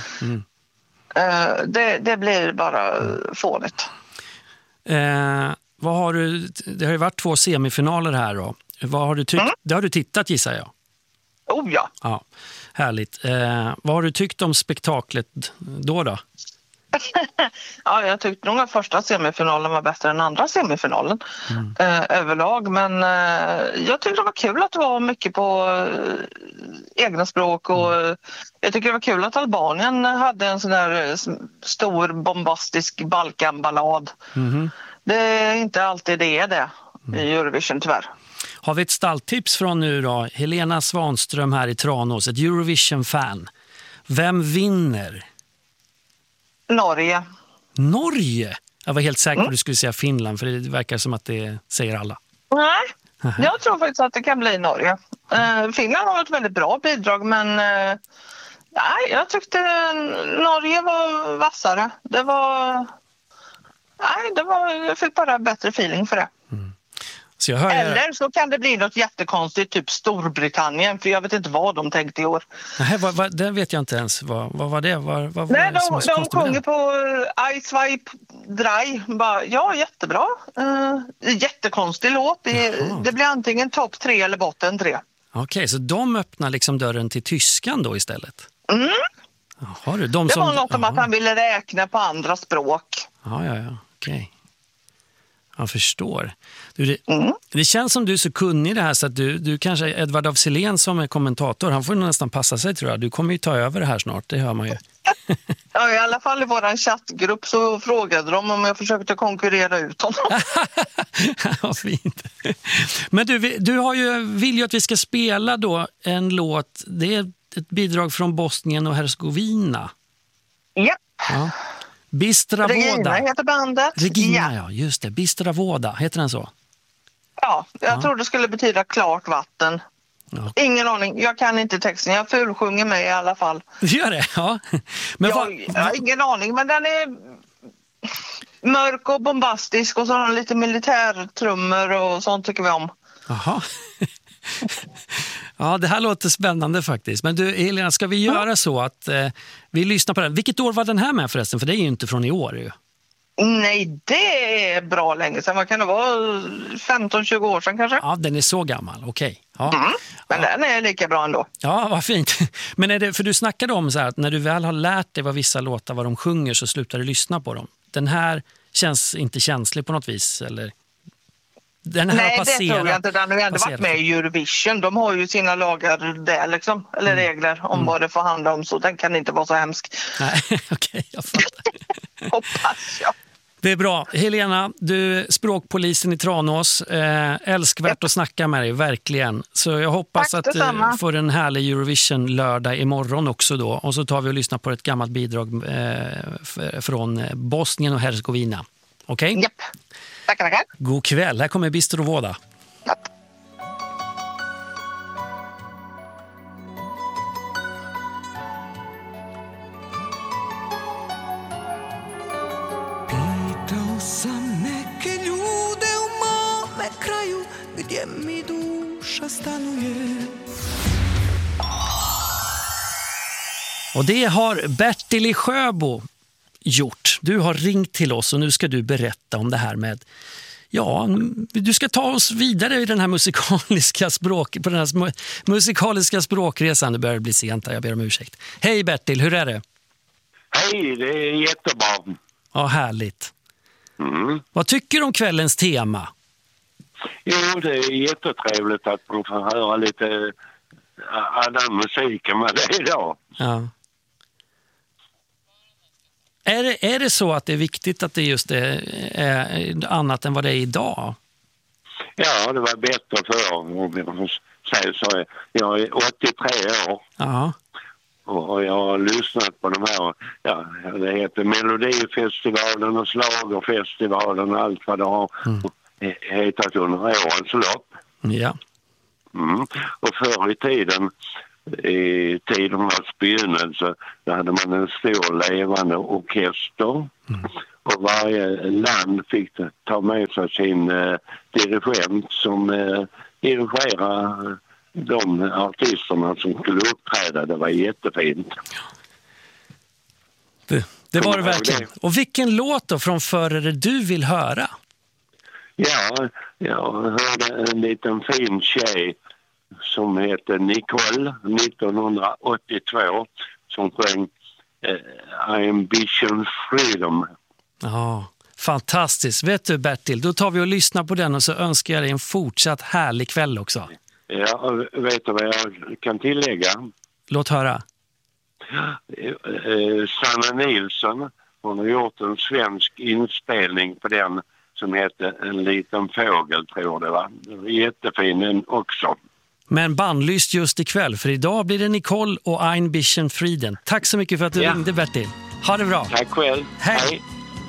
Det blir bara fånigt. Vad har du, det har ju varit 2 semifinaler här då. Vad har du tyckt? Det har du tittat, gissar jag. Oh ja. Ja, härligt. Vad har du tyckt om spektaklet då? Ja, jag tyckte nog att första semifinalen var bättre än andra semifinalen överlag. Men jag tyckte det var kul att det var mycket på egna språk. Och jag tycker det var kul att Albanien hade en sån där stor bombastisk Balkanballad. Det är inte alltid det i Eurovision tyvärr. Har vi ett stalltips från nu då? Helena Svanström här i Tranås, ett Eurovision-fan. Vem vinner? Norge. Norge? Jag var helt säker på att du skulle säga Finland, för det verkar som att det säger alla. Nej, jag tror faktiskt att det kan bli Norge. Finland har ett väldigt bra bidrag, men nej, jag tyckte Norge var vassare. Jag fick bara bättre feeling för det. Så eller så kan det bli något jättekonstigt, typ Storbritannien, för jag vet inte vad de tänkte i år. Nej, det vet jag inte ens. Vad var det? Nej, de sjunger på I Swipe Dry. Ja, jättebra. Jättekonstig låt. Det blir antingen topp 3 eller botten 3. Okej, så de öppnar liksom dörren till tyskan då istället? Jaha, det var något om att han ville räkna på andra språk. Ja, okej. Jag förstår. Det känns som du är så kunnig i det här så att du kanske, Edvard af Sillén som är kommentator, han får nästan passa sig, tror jag. Du kommer ju ta över det här snart, det hör man ju. Ja, i alla fall i våran chattgrupp så frågade de om jag försökte konkurrera ut honom. Ja, fint. Men du vill ju att vi ska spela då en låt, det är ett bidrag från Bosnien och Herzegovina. Ja. Bistra Voda. Regina heter bandet. Regina, ja, just det. Bistra Voda, heter den så? Ja, jag tror det skulle betyda klart vatten. Ja. Ingen aning, jag kan inte texten. Jag fulsjunger med i alla fall. Gör det? Ja. Men jag har ingen aning, men den är mörk och bombastisk och så har den lite militärtrummor och sånt tycker vi om. Jaha. Ja, det här låter spännande faktiskt. Men du, Helena, ska vi göra så att vi lyssnar på den? Vilket år var den här med förresten? För det är ju inte från i år ju. Nej, det är bra länge sedan. Vad kan det vara? 15-20 år sedan kanske? Ja, den är så gammal. Okej. Ja. Men den är lika bra ändå. Ja, vad fint. Men är det, för du snackade om så här att när du väl har lärt dig vad vissa låtar, vad de sjunger, så slutar du lyssna på dem. Den här känns inte känslig på något vis, eller? Den här Nej, har passerat, det tror jag inte. Den har ju ändå varit med i Eurovision. De har ju sina lagar där liksom, eller regler om vad det får handla om, så den kan inte vara så hemsk. Nej, okej, jag fattar. Hoppas jag. Det är bra. Helena, du språkpolisen i Tranås. Älskvärt att snacka med dig, verkligen. Så jag hoppas att du får en härlig Eurovision-lördag imorgon också då. Och så tar vi och lyssnar på ett gammalt bidrag från Bosnien och Hercegovina. Okej? Japp. Tackar. God kväll. Här kommer Bistro Voda. Japp. Neke ljude u mome kraju gdje mi duša stanuje. Och det har Bertil i Sjöbo gjort. Du har ringt till oss och nu ska du berätta om det här med... Ja, du ska ta oss vidare i den här musikaliska språkresan. Det börjar bli sent här, jag ber om ursäkt. Hej Bertil, hur är det? Hej, det är jättebra. Ja, härligt. Vad tycker du om kvällens tema? Jo, det är jättetrevligt att man får höra lite annan musik än vad det är idag. Ja. Är det så att det är viktigt att det just är annat än vad det är idag? Ja, det var bättre förr. Om jag säger så. Jag är 83 år. Ja. Och jag har lyssnat på de här, det heter Melodifestivalen och Slagerfestivalen och allt vad det har hetat under årens lopp. Ja. Och förr i tiden, i tidernas begynnelse, då hade man en stor levande orkester. Och varje land fick ta med sig sin dirigent som dirigerade de artisterna som skulle uppträda. Det var jättefint. Det var det verkligen. Och vilken låt då från förr är det du vill höra? Ja, jag hörde en liten fin tjej som heter Nicole 1982 som sjöng Ambition Freedom. Ja, fantastiskt. Vet du Bertil, då tar vi och lyssnar på den och så önskar jag dig en fortsatt härlig kväll också. Ja, vet du vad jag kan tillägga? Låt höra. Sanna Nilsson, hon har gjort en svensk inspelning på den som heter En liten fågel, tror det var. Det var jättefin den också. Men bandlyst just ikväll, för idag blir det Nicole och Ambition Freedom. Tack så mycket för att du ringde, Bertil. Ha det bra. Tack själv. Hej.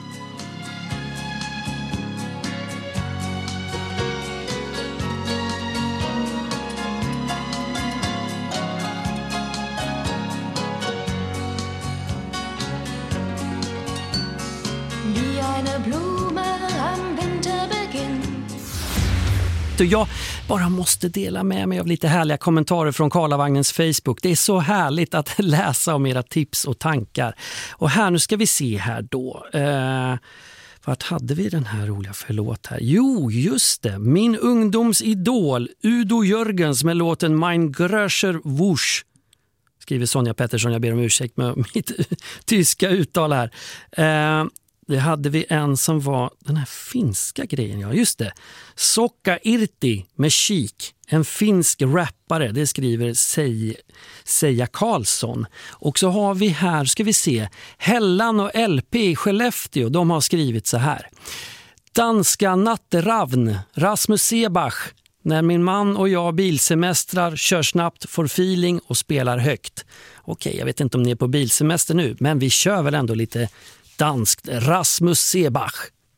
Jag bara måste dela med mig av lite härliga kommentarer från Karlavagnens Facebook. Det är så härligt att läsa om era tips och tankar. Och här, nu ska vi se här då. Vart hade vi den här roliga förlåt här? Jo, just det. Min ungdomsidol Udo Jörgens med låten Mein Gröscher Wusch. Skriver Sonja Pettersson, jag ber om ursäkt med mitt tyska uttal här. Det hade vi en som var den här finska grejen, ja just det. Sokka Irti med Kik, en finsk rappare, det skriver Seja Karlsson. Och så har vi här, ska vi se, Hellan och LP i Skellefteå, de har skrivit så här. Danska Natteravn, Rasmus Sebach, när min man och jag bilsemestrar, kör snabbt, får feeling och spelar högt. Okej, jag vet inte om ni är på bilsemester nu, men vi kör väl ändå lite danskt. Rasmus Sebach.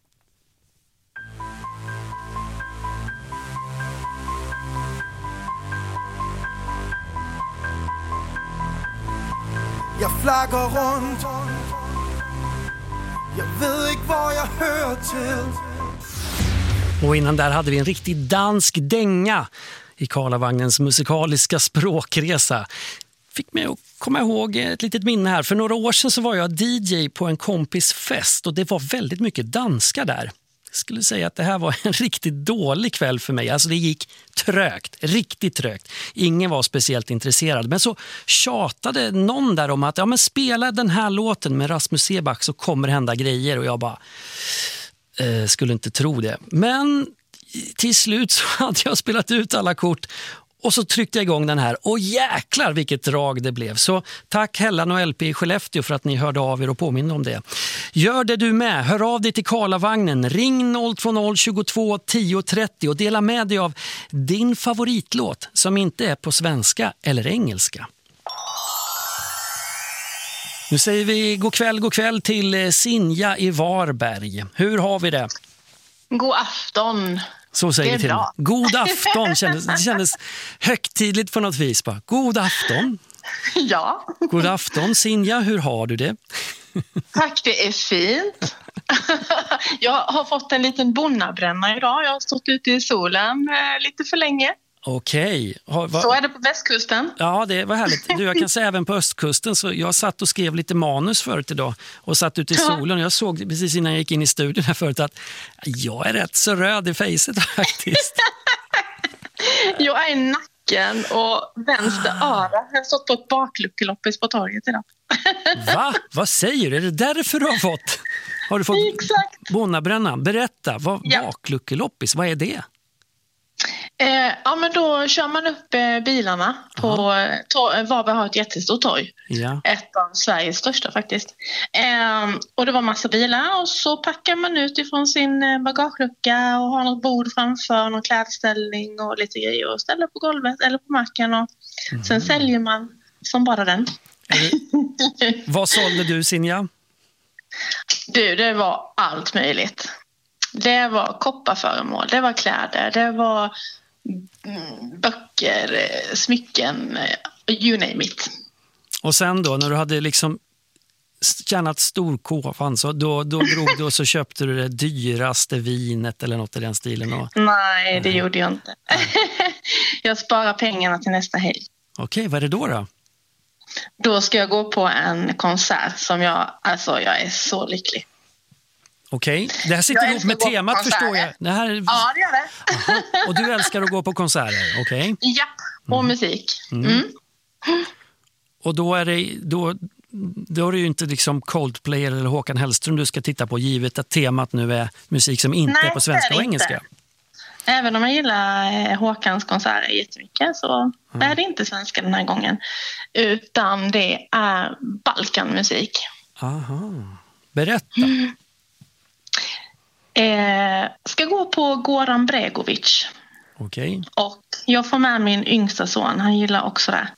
Jag flaggar runt. Jag vet inte vad jag hör till. Och innan där hade vi en riktig dansk dänga i Karlavagnens musikaliska språkresa. Fick mig att komma ihåg ett litet minne här. För några år sedan så var jag DJ på en kompis fest och det var väldigt mycket danska där. Jag skulle säga att det här var en riktigt dålig kväll för mig. Alltså det gick trögt, riktigt trögt. Ingen var speciellt intresserad. Men så tjatade någon där om att ja, men spela den här låten med Rasmus Seebach så kommer det hända grejer. Och jag bara skulle inte tro det. Men till slut så hade jag spelat ut alla kort. Och så tryckte jag igång den här. Och jäklar vilket drag det blev. Så tack Hellan och LP i Skellefteå för att ni hörde av er och påminner om det. Gör det du med. Hör av dig till Karlavagnen. Ring 020 22 10 30 och dela med dig av din favoritlåt som inte är på svenska eller engelska. Nu säger vi god kväll till Sinja i Varberg. Hur har vi det? God afton. Så säger vi till dem. God afton. Det kändes högtidligt på något vis. Bara. God afton. Ja. God afton. Sinja, hur har du det? Tack, det är fint. Jag har fått en liten bonnabränna idag. Jag har stått ute i solen lite för länge. Okej. Så är det på västkusten. Ja, det var härligt. Jag kan säga även på östkusten. Så jag satt och skrev lite manus förut idag och satt ute i solen. Jag såg precis innan jag gick in i studion här förut att jag är rätt så röd i fejset faktiskt. Jag är i nacken och vänster öra. Jag har stått på ett bakluckeloppis på torget idag. Va? Vad säger du? Är det därför du har fått? Har du fått bonnabränna? Berätta, bakluckeloppis, vad är det? Ja, men då kör man upp bilarna på Varberg har ett jättestort torg. Ja. Ett av Sveriges största faktiskt. Och det var massa bilar och så packar man ut ifrån sin bagagelucka och har något bord framför, någon klädställning och lite grejer och ställer på golvet eller på marken och sen säljer man som bara den. Vad sålde du, Sinja? Det var allt möjligt. Det var kopparföremål, det var kläder, det var böcker, smycken, you name it. Och sen då, när du hade liksom tjänat storkovan så då drog du och så köpte du det dyraste vinet eller något i den stilen? Och... Nej, det gjorde jag inte. Jag sparar pengarna till nästa helg. Okej, vad är det då? Då ska jag gå på en konsert som jag är så lycklig. Okej, det här sitter ihop med temat förstår jag. Det här... Ja, det gör det. Aha. Och du älskar att gå på konserter, okej? Ja, och musik. Och då är det ju inte liksom Coldplay eller Håkan Hellström du ska titta på, givet att temat nu är musik som inte är på svenska och engelska. Även om jag gillar Håkans konserter jättemycket så är det inte svenska den här gången. Utan det är Balkanmusik. Aha, berätta. Ska gå på Goran Bregovic. Okej. Och jag får med min yngsta son. Han gillar också det.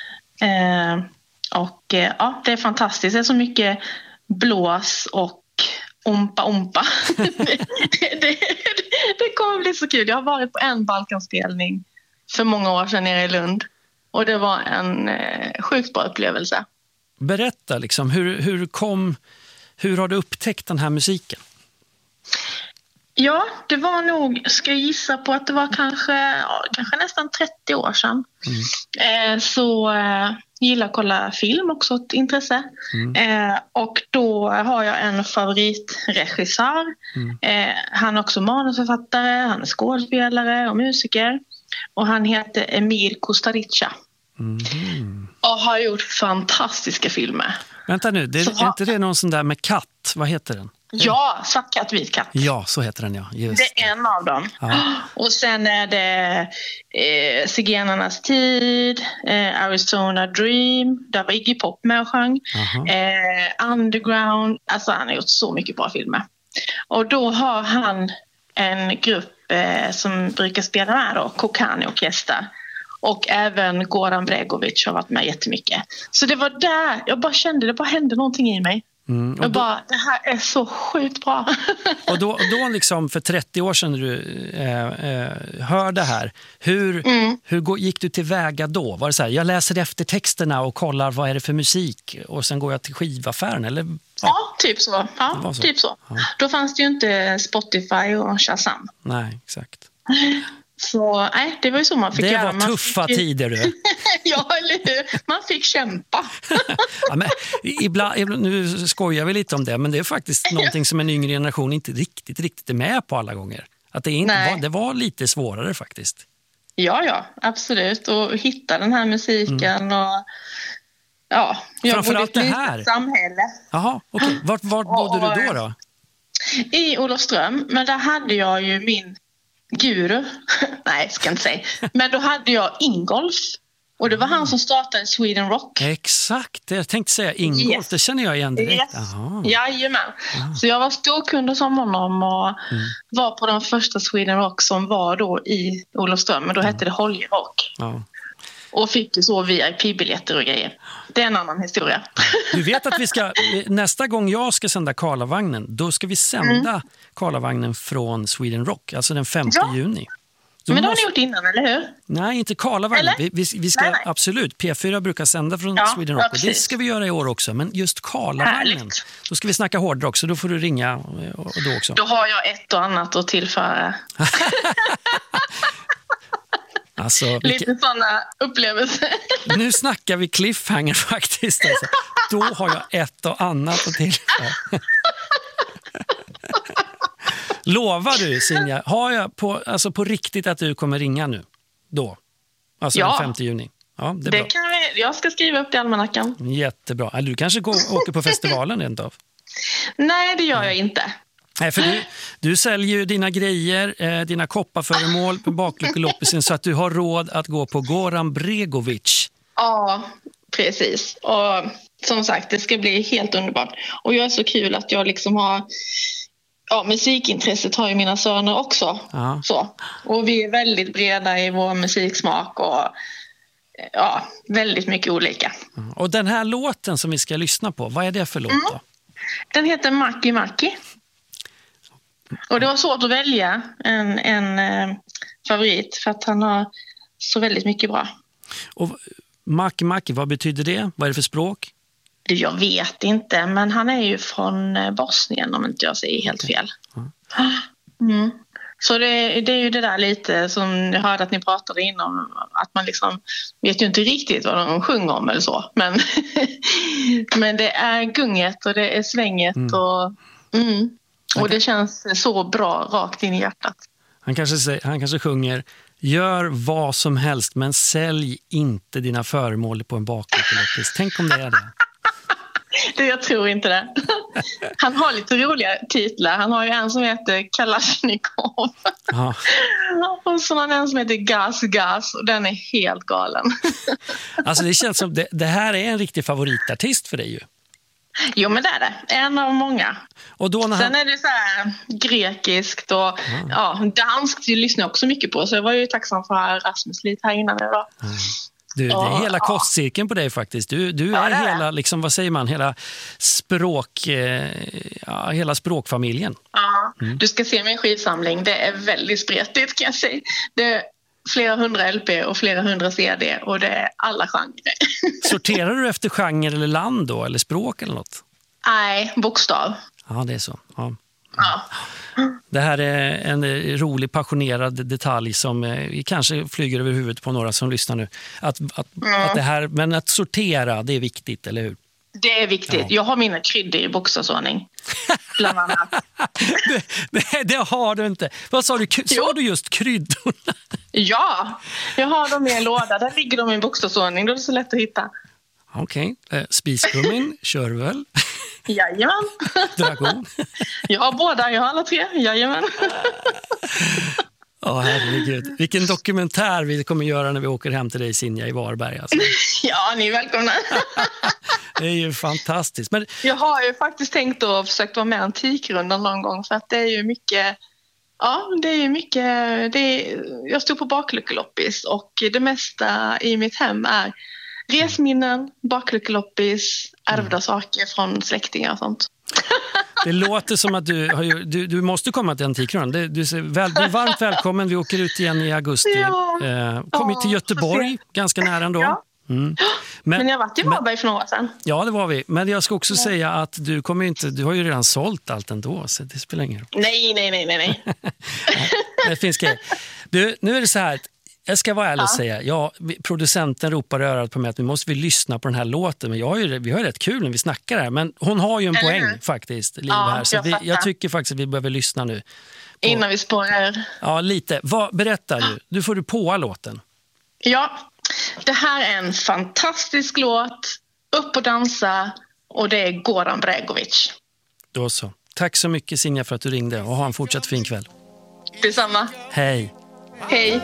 Det är fantastiskt. Det är så mycket blås och ompa. Det kommer bli så kul. Jag har varit på en Balkanspelning för många år sedan nere i Lund. Och det var en sjukt bra upplevelse. Berätta liksom, hur har du upptäckt den här musiken? Ja, det var nog, ska jag gissa på att det var kanske nästan 30 år sedan. Så gillar att kolla film, också ett intresse. Och då har jag en favoritregissör. Han är också manusförfattare, han är skådespelare och musiker. Och han heter Emir Kusturica. Och har gjort fantastiska filmer. Vänta nu, är inte det någon sån där med katt? Vad heter den? Ja, Svart katt, vit katt. Ja, så heter den, ja. Just. Det är en av dem. Ja. Och sen är det Zigenarnas tid, Arizona Dream, där var Iggy Pop med och sjöng. Underground, alltså han har gjort så mycket bra filmer. Och då har han en grupp som brukar spela med då, Kokani Orkester. Och även Goran Bregovic har varit med jättemycket. Så det var där, jag bara kände, det bara hände någonting i mig. Och det här är så sjukt bra. Och då liksom för 30 år sedan du hörde det här, hur gick du tillväga då? Var det så här, jag läser efter texterna och kollar vad är det för musik och sen går jag till skivaffären? Eller? Ja, typ så. Ja, typ så. Ja. Då fanns det ju inte Spotify och Shazam. Nej, exakt. Så nej, det var ju så man fick det göra. Det var tuffa tider du. Ja, eller hur? Man fick kämpa. Ja, men ibland, nu skojar vi lite om det, men det är faktiskt någonting som en yngre generation inte riktigt är med på alla gånger. Att det var lite svårare faktiskt. Ja, absolut. Och hitta den här musiken och ja, jag bodde i ett litet samhälle. Jaha, okej. Vart bodde du då? I Olofström, men där hade jag ju min guru. Nej, ska jag inte säga. Men då hade jag Ingolf. Och det var han som startade Sweden Rock. Exakt, jag tänkte säga Ingolf, det känner jag igen direkt. Yes. Jajamän. Så jag var storkund som honom och var på den första Sweden Rock som var då i Olofström. Men då hette det Holje Rock. Ja. Och fick ju så VIP-biljetter och grejer. Det är en annan historia. Du vet att vi ska, nästa gång jag ska sända Karlavagnen, då ska vi sända Karlavagnen från Sweden Rock, alltså den 5 juni. Men det har ni gjort innan, eller hur? Nej, inte Karlavagnen. Vi ska absolut, P4 brukar sända från Sweden Rock. Och det ska vi göra i år också. Men just Karlavagnen, då ska vi snacka hårdrock, så då får du ringa och då också. Då har jag ett och annat att tillföra. Alltså, lite sådana upplevelser. Nu snackar vi cliffhanger faktiskt. Alltså. Då har jag ett och annat att tillföra. Lovar du, Sinja, har jag på riktigt att du kommer ringa nu? Då? Alltså den 5 juni. Ja, det är bra. Jag ska skriva upp det i almanackan. Jättebra. Eller du kanske åker på festivalen rent av? Nej, det gör jag inte. Nej, för du säljer ju dina grejer, dina kopparföremål på bakluckeloppisen så att du har råd att gå på Goran Bregovic. Ja, precis. Och som sagt, det ska bli helt underbart. Och jag är så kul att jag liksom har... Ja, musikintresset har ju mina söner också. Så. Och vi är väldigt breda i vår musiksmak och väldigt mycket olika. Och den här låten som vi ska lyssna på, vad är det för låt då? Den heter Maki Maki. Och det var svårt att välja en favorit för att han har så väldigt mycket bra. Och Maki Maki, vad betyder det? Vad är det för språk? Jag vet inte, men han är ju från Bosnien om inte jag säger helt fel. Så det är ju det där lite som jag hörde att ni pratade innan, att man liksom vet ju inte riktigt vad de sjunger om eller så. Men det är gunget och det är svänget och det känns så bra rakt in i hjärtat. Han kanske sjunger: gör vad som helst men sälj inte dina föremål på en bakluckeloppis. Tänk om det är det. Jag tror inte det. Han har lite roliga titlar. Han har ju en som heter Kalashnikov. Och så har han en som heter Gas Gas. Och den är helt galen. Alltså det känns som det här är en riktig favoritartist för dig ju. Jo, men det är det. En av många. Och då Sen är det så här grekiskt och danskt lyssnar jag också mycket på. Så jag var ju tacksam för Rasmus lite här innan idag. Det är hela kostcirkeln på dig faktiskt. Du är hela, liksom, vad säger man, hela hela språkfamiljen. Ja, du ska se min skivsamling. Det är väldigt spretigt kan jag säga. Det är flera 100 LP och flera 100 CD och det är alla genrer. Sorterar du efter genre eller land då, eller språk eller något? Nej, bokstav. Ja, det är så. Ja. Det här är en rolig, passionerad detalj som kanske flyger över huvudet på några som lyssnar nu. Att det här, men att sortera, det är viktigt, eller hur? Det är viktigt. Jag har mina kryddor i bokstavsordning. Bland annat. det har du inte. Vad sa du? Sa du just kryddorna? Ja, jag har dem i en låda. Där ligger de i bokstavsordning. Då är det så lätt att hitta. Okej. Spiskummin, kör väl? Jajamän. Dragon? Jag har båda, jag har alla tre. Jajamän. Herregud. Vilken dokumentär vi kommer göra när vi åker hem till dig, Sinja, i Varberg. Alltså. Ja, ni är välkomna. Det är ju fantastiskt. Men... Jag har ju faktiskt tänkt att försöka vara med i Antikrundan någon gång för att det är ju mycket... Ja, det är ju mycket... Jag stod på bakluckeloppis och det mesta i mitt hem är resminnen, bakluckeloppis, ärvda saker från släktingar och sånt. Det låter som att du måste komma till Antikrundan. Du är varmt välkommen. Vi åker ut igen i augusti. Kom till Göteborg, ganska nära ändå. Ja. Men jag har varit i Varberg för några år sedan. Ja, det var vi. Men jag ska också säga att du har ju redan sålt allt ändå, så det spelar ingen roll. Nej. Det finns grejer. Du, nu är det så här. Jag ska vara ärlig och säga, producenten ropar i örat på mig att nu måste vi lyssna på den här låten. Men vi har ju rätt kul när vi snackar här. Men hon har ju en poäng faktiskt, Liv, här. Så jag tycker faktiskt att vi behöver lyssna nu. Innan vi spårar. Ja, lite. Berätta du. Du får på låten. Ja, det här är en fantastisk låt. Upp och dansa. Och det är Goran Bregović. Då så. Tack så mycket, Sinja, för att du ringde. Och ha en fortsatt fin kväll. Detsamma. Hej. Hej.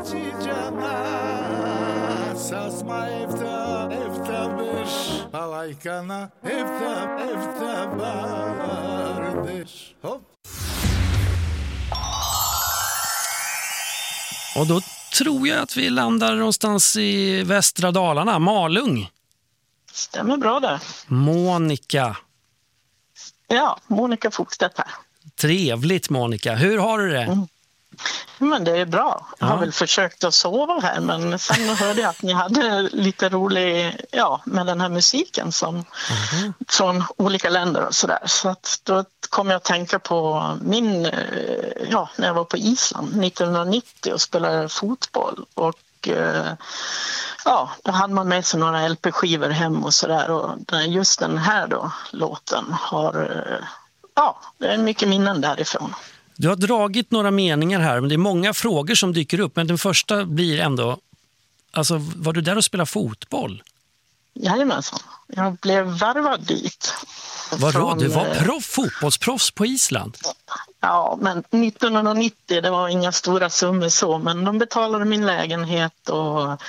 Och då tror jag att vi landar någonstans i västra Dalarna, Malung. Stämmer bra där. Monica. Ja, Monica Fogstedt här. Trevligt, Monica. Hur har du det? Men det är bra. Jag har väl försökt att sova här, men sen hörde jag att ni hade lite rolig med den här musiken som från olika länder och sådär. Så att då kom jag att tänka på när jag var på Island 1990 och spelade fotboll. Och då hade man med sig några LP-skivor hem och sådär. Och just den här då, låten har, det är mycket minnen därifrån. Du har dragit några meningar här, men det är många frågor som dyker upp. Men den första blir ändå, alltså, var du där och spelade fotboll? Jajamensan, jag blev värvad dit. Vadå? Du var fotbollsproffs på Island? Ja, men 1990, det var inga stora summor så, men de betalade min lägenhet och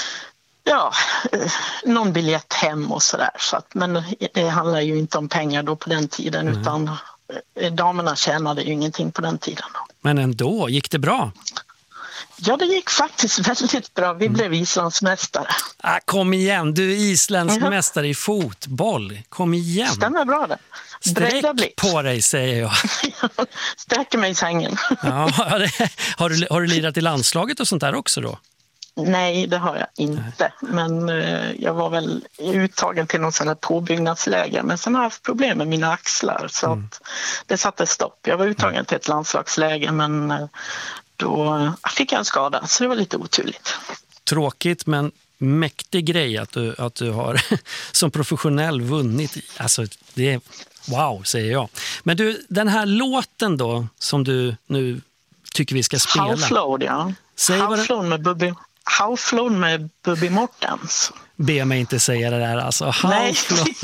någon biljett hem och sådär. Men det handlar ju inte om pengar då på den tiden, utan damerna tjänade ju ingenting på den tiden. Men ändå, gick det bra? Ja, det gick faktiskt väldigt bra. Vi blev islandsmästare. Kom igen, du är islandsmästare i fotboll. Kom igen. Stämmer bra det. Sträck på dig, säger jag. Sträcker mig i sängen. Har du lirat i landslaget och sånt där också då? Nej, det har jag inte. Men jag var väl uttagen till någon sån här påbyggnadsläger. Men sen har jag haft problem med mina axlar. Så att det satte stopp. Jag var uttagen till ett landslagsläger, men då fick jag en skada. Så det var lite oturligt. Tråkigt, men mäktig grej att du har som professionell vunnit. Alltså, det är wow, säger jag. Men du, den här låten då som du nu tycker vi ska spela. Howflowed, ja. Howflowed med Bubby Mortens. Be mig inte säga det där, alltså. Nej,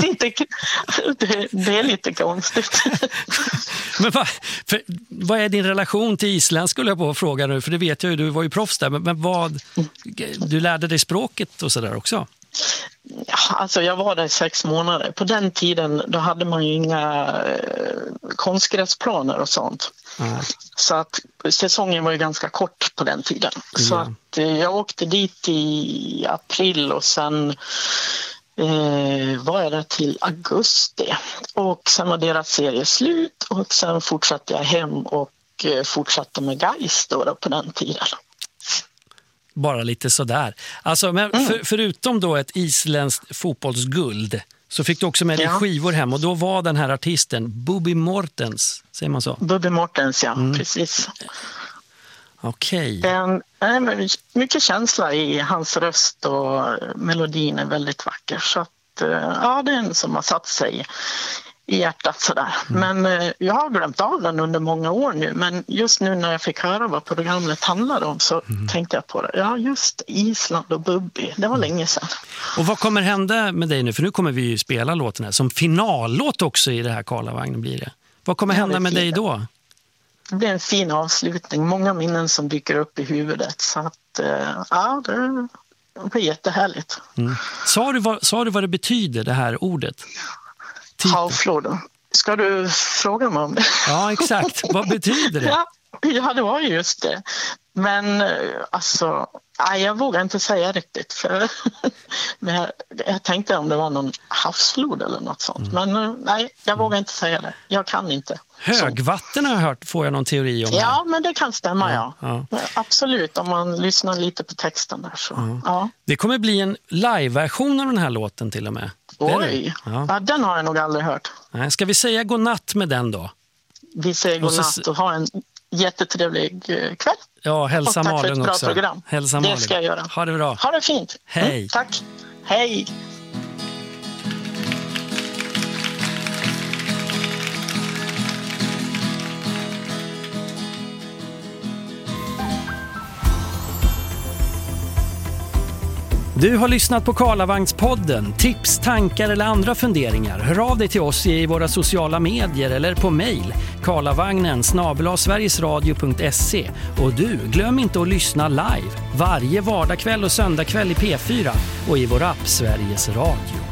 det är lite konstigt. Men vad är din relation till Island, skulle jag på fråga nu? För det vet jag ju, du var ju proffs där. Men du lärde dig språket och sådär också? Ja, alltså jag var där i 6 månader. På den tiden då hade man ju inga konstgräsplaner och sånt. Så att säsongen var ju ganska kort på den tiden. Så att jag åkte dit i april och sen var jag där till augusti. Och sen var deras serie slut och sen fortsatte jag hem och fortsatte med Gais då på den tiden. Bara lite sådär. Alltså, men förutom då ett isländskt fotbollsguld så fick du också med dig skivor hem, och då var den här artisten Bubby Mortens, säger man så? Bubby Mortens, precis. Okej. Mycket känsla i hans röst och melodin är väldigt vacker. Så att, det är en som har satt sig i hjärtat sådär. Men jag har glömt av den under många år nu. Men just nu när jag fick höra vad programmet handlade om så tänkte jag på det. Ja, just Island och Bubby. Det var länge sedan. Och vad kommer hända med dig nu? För nu kommer vi ju spela låten här. Som finallåt också i det här Karlavagnen blir det. Vad kommer hända med dig då? Det blir en fin avslutning. Många minnen som dyker upp i huvudet. Så att, det blir jättehärligt. Sa du vad det betyder, det här ordet? Howflowed. Ska du fråga mig om det? Ja, exakt. Vad betyder det? Ja, det var ju just det. Men alltså, jag vågar inte säga riktigt. För men jag tänkte om det var någon havsflod eller något sånt. Men nej, jag vågar inte säga det. Jag kan inte. Högvatten har jag hört, får jag någon teori om. Ja, men det kan stämma, ja. Absolut, om man lyssnar lite på texten där. Så. Ja. Det kommer bli en live-version av den här låten till och med. Oj, den har jag nog aldrig hört. Ska vi säga godnatt med den då? Vi säger godnatt och ha en jättetrevlig kväll. Ja, hälsa Malung också. Program. Hälsa Malung. Det ska jag göra. Ha det bra. Ha det fint. Hej. Tack. Hej. Du har lyssnat på Karlavagnspodden. Tips, tankar eller andra funderingar. Hör av dig till oss i våra sociala medier eller på mejl. karlavagnen@sverigesradio.se. Och du, glöm inte att lyssna live varje vardagkväll och söndagkväll i P4 och i vår app Sveriges Radio.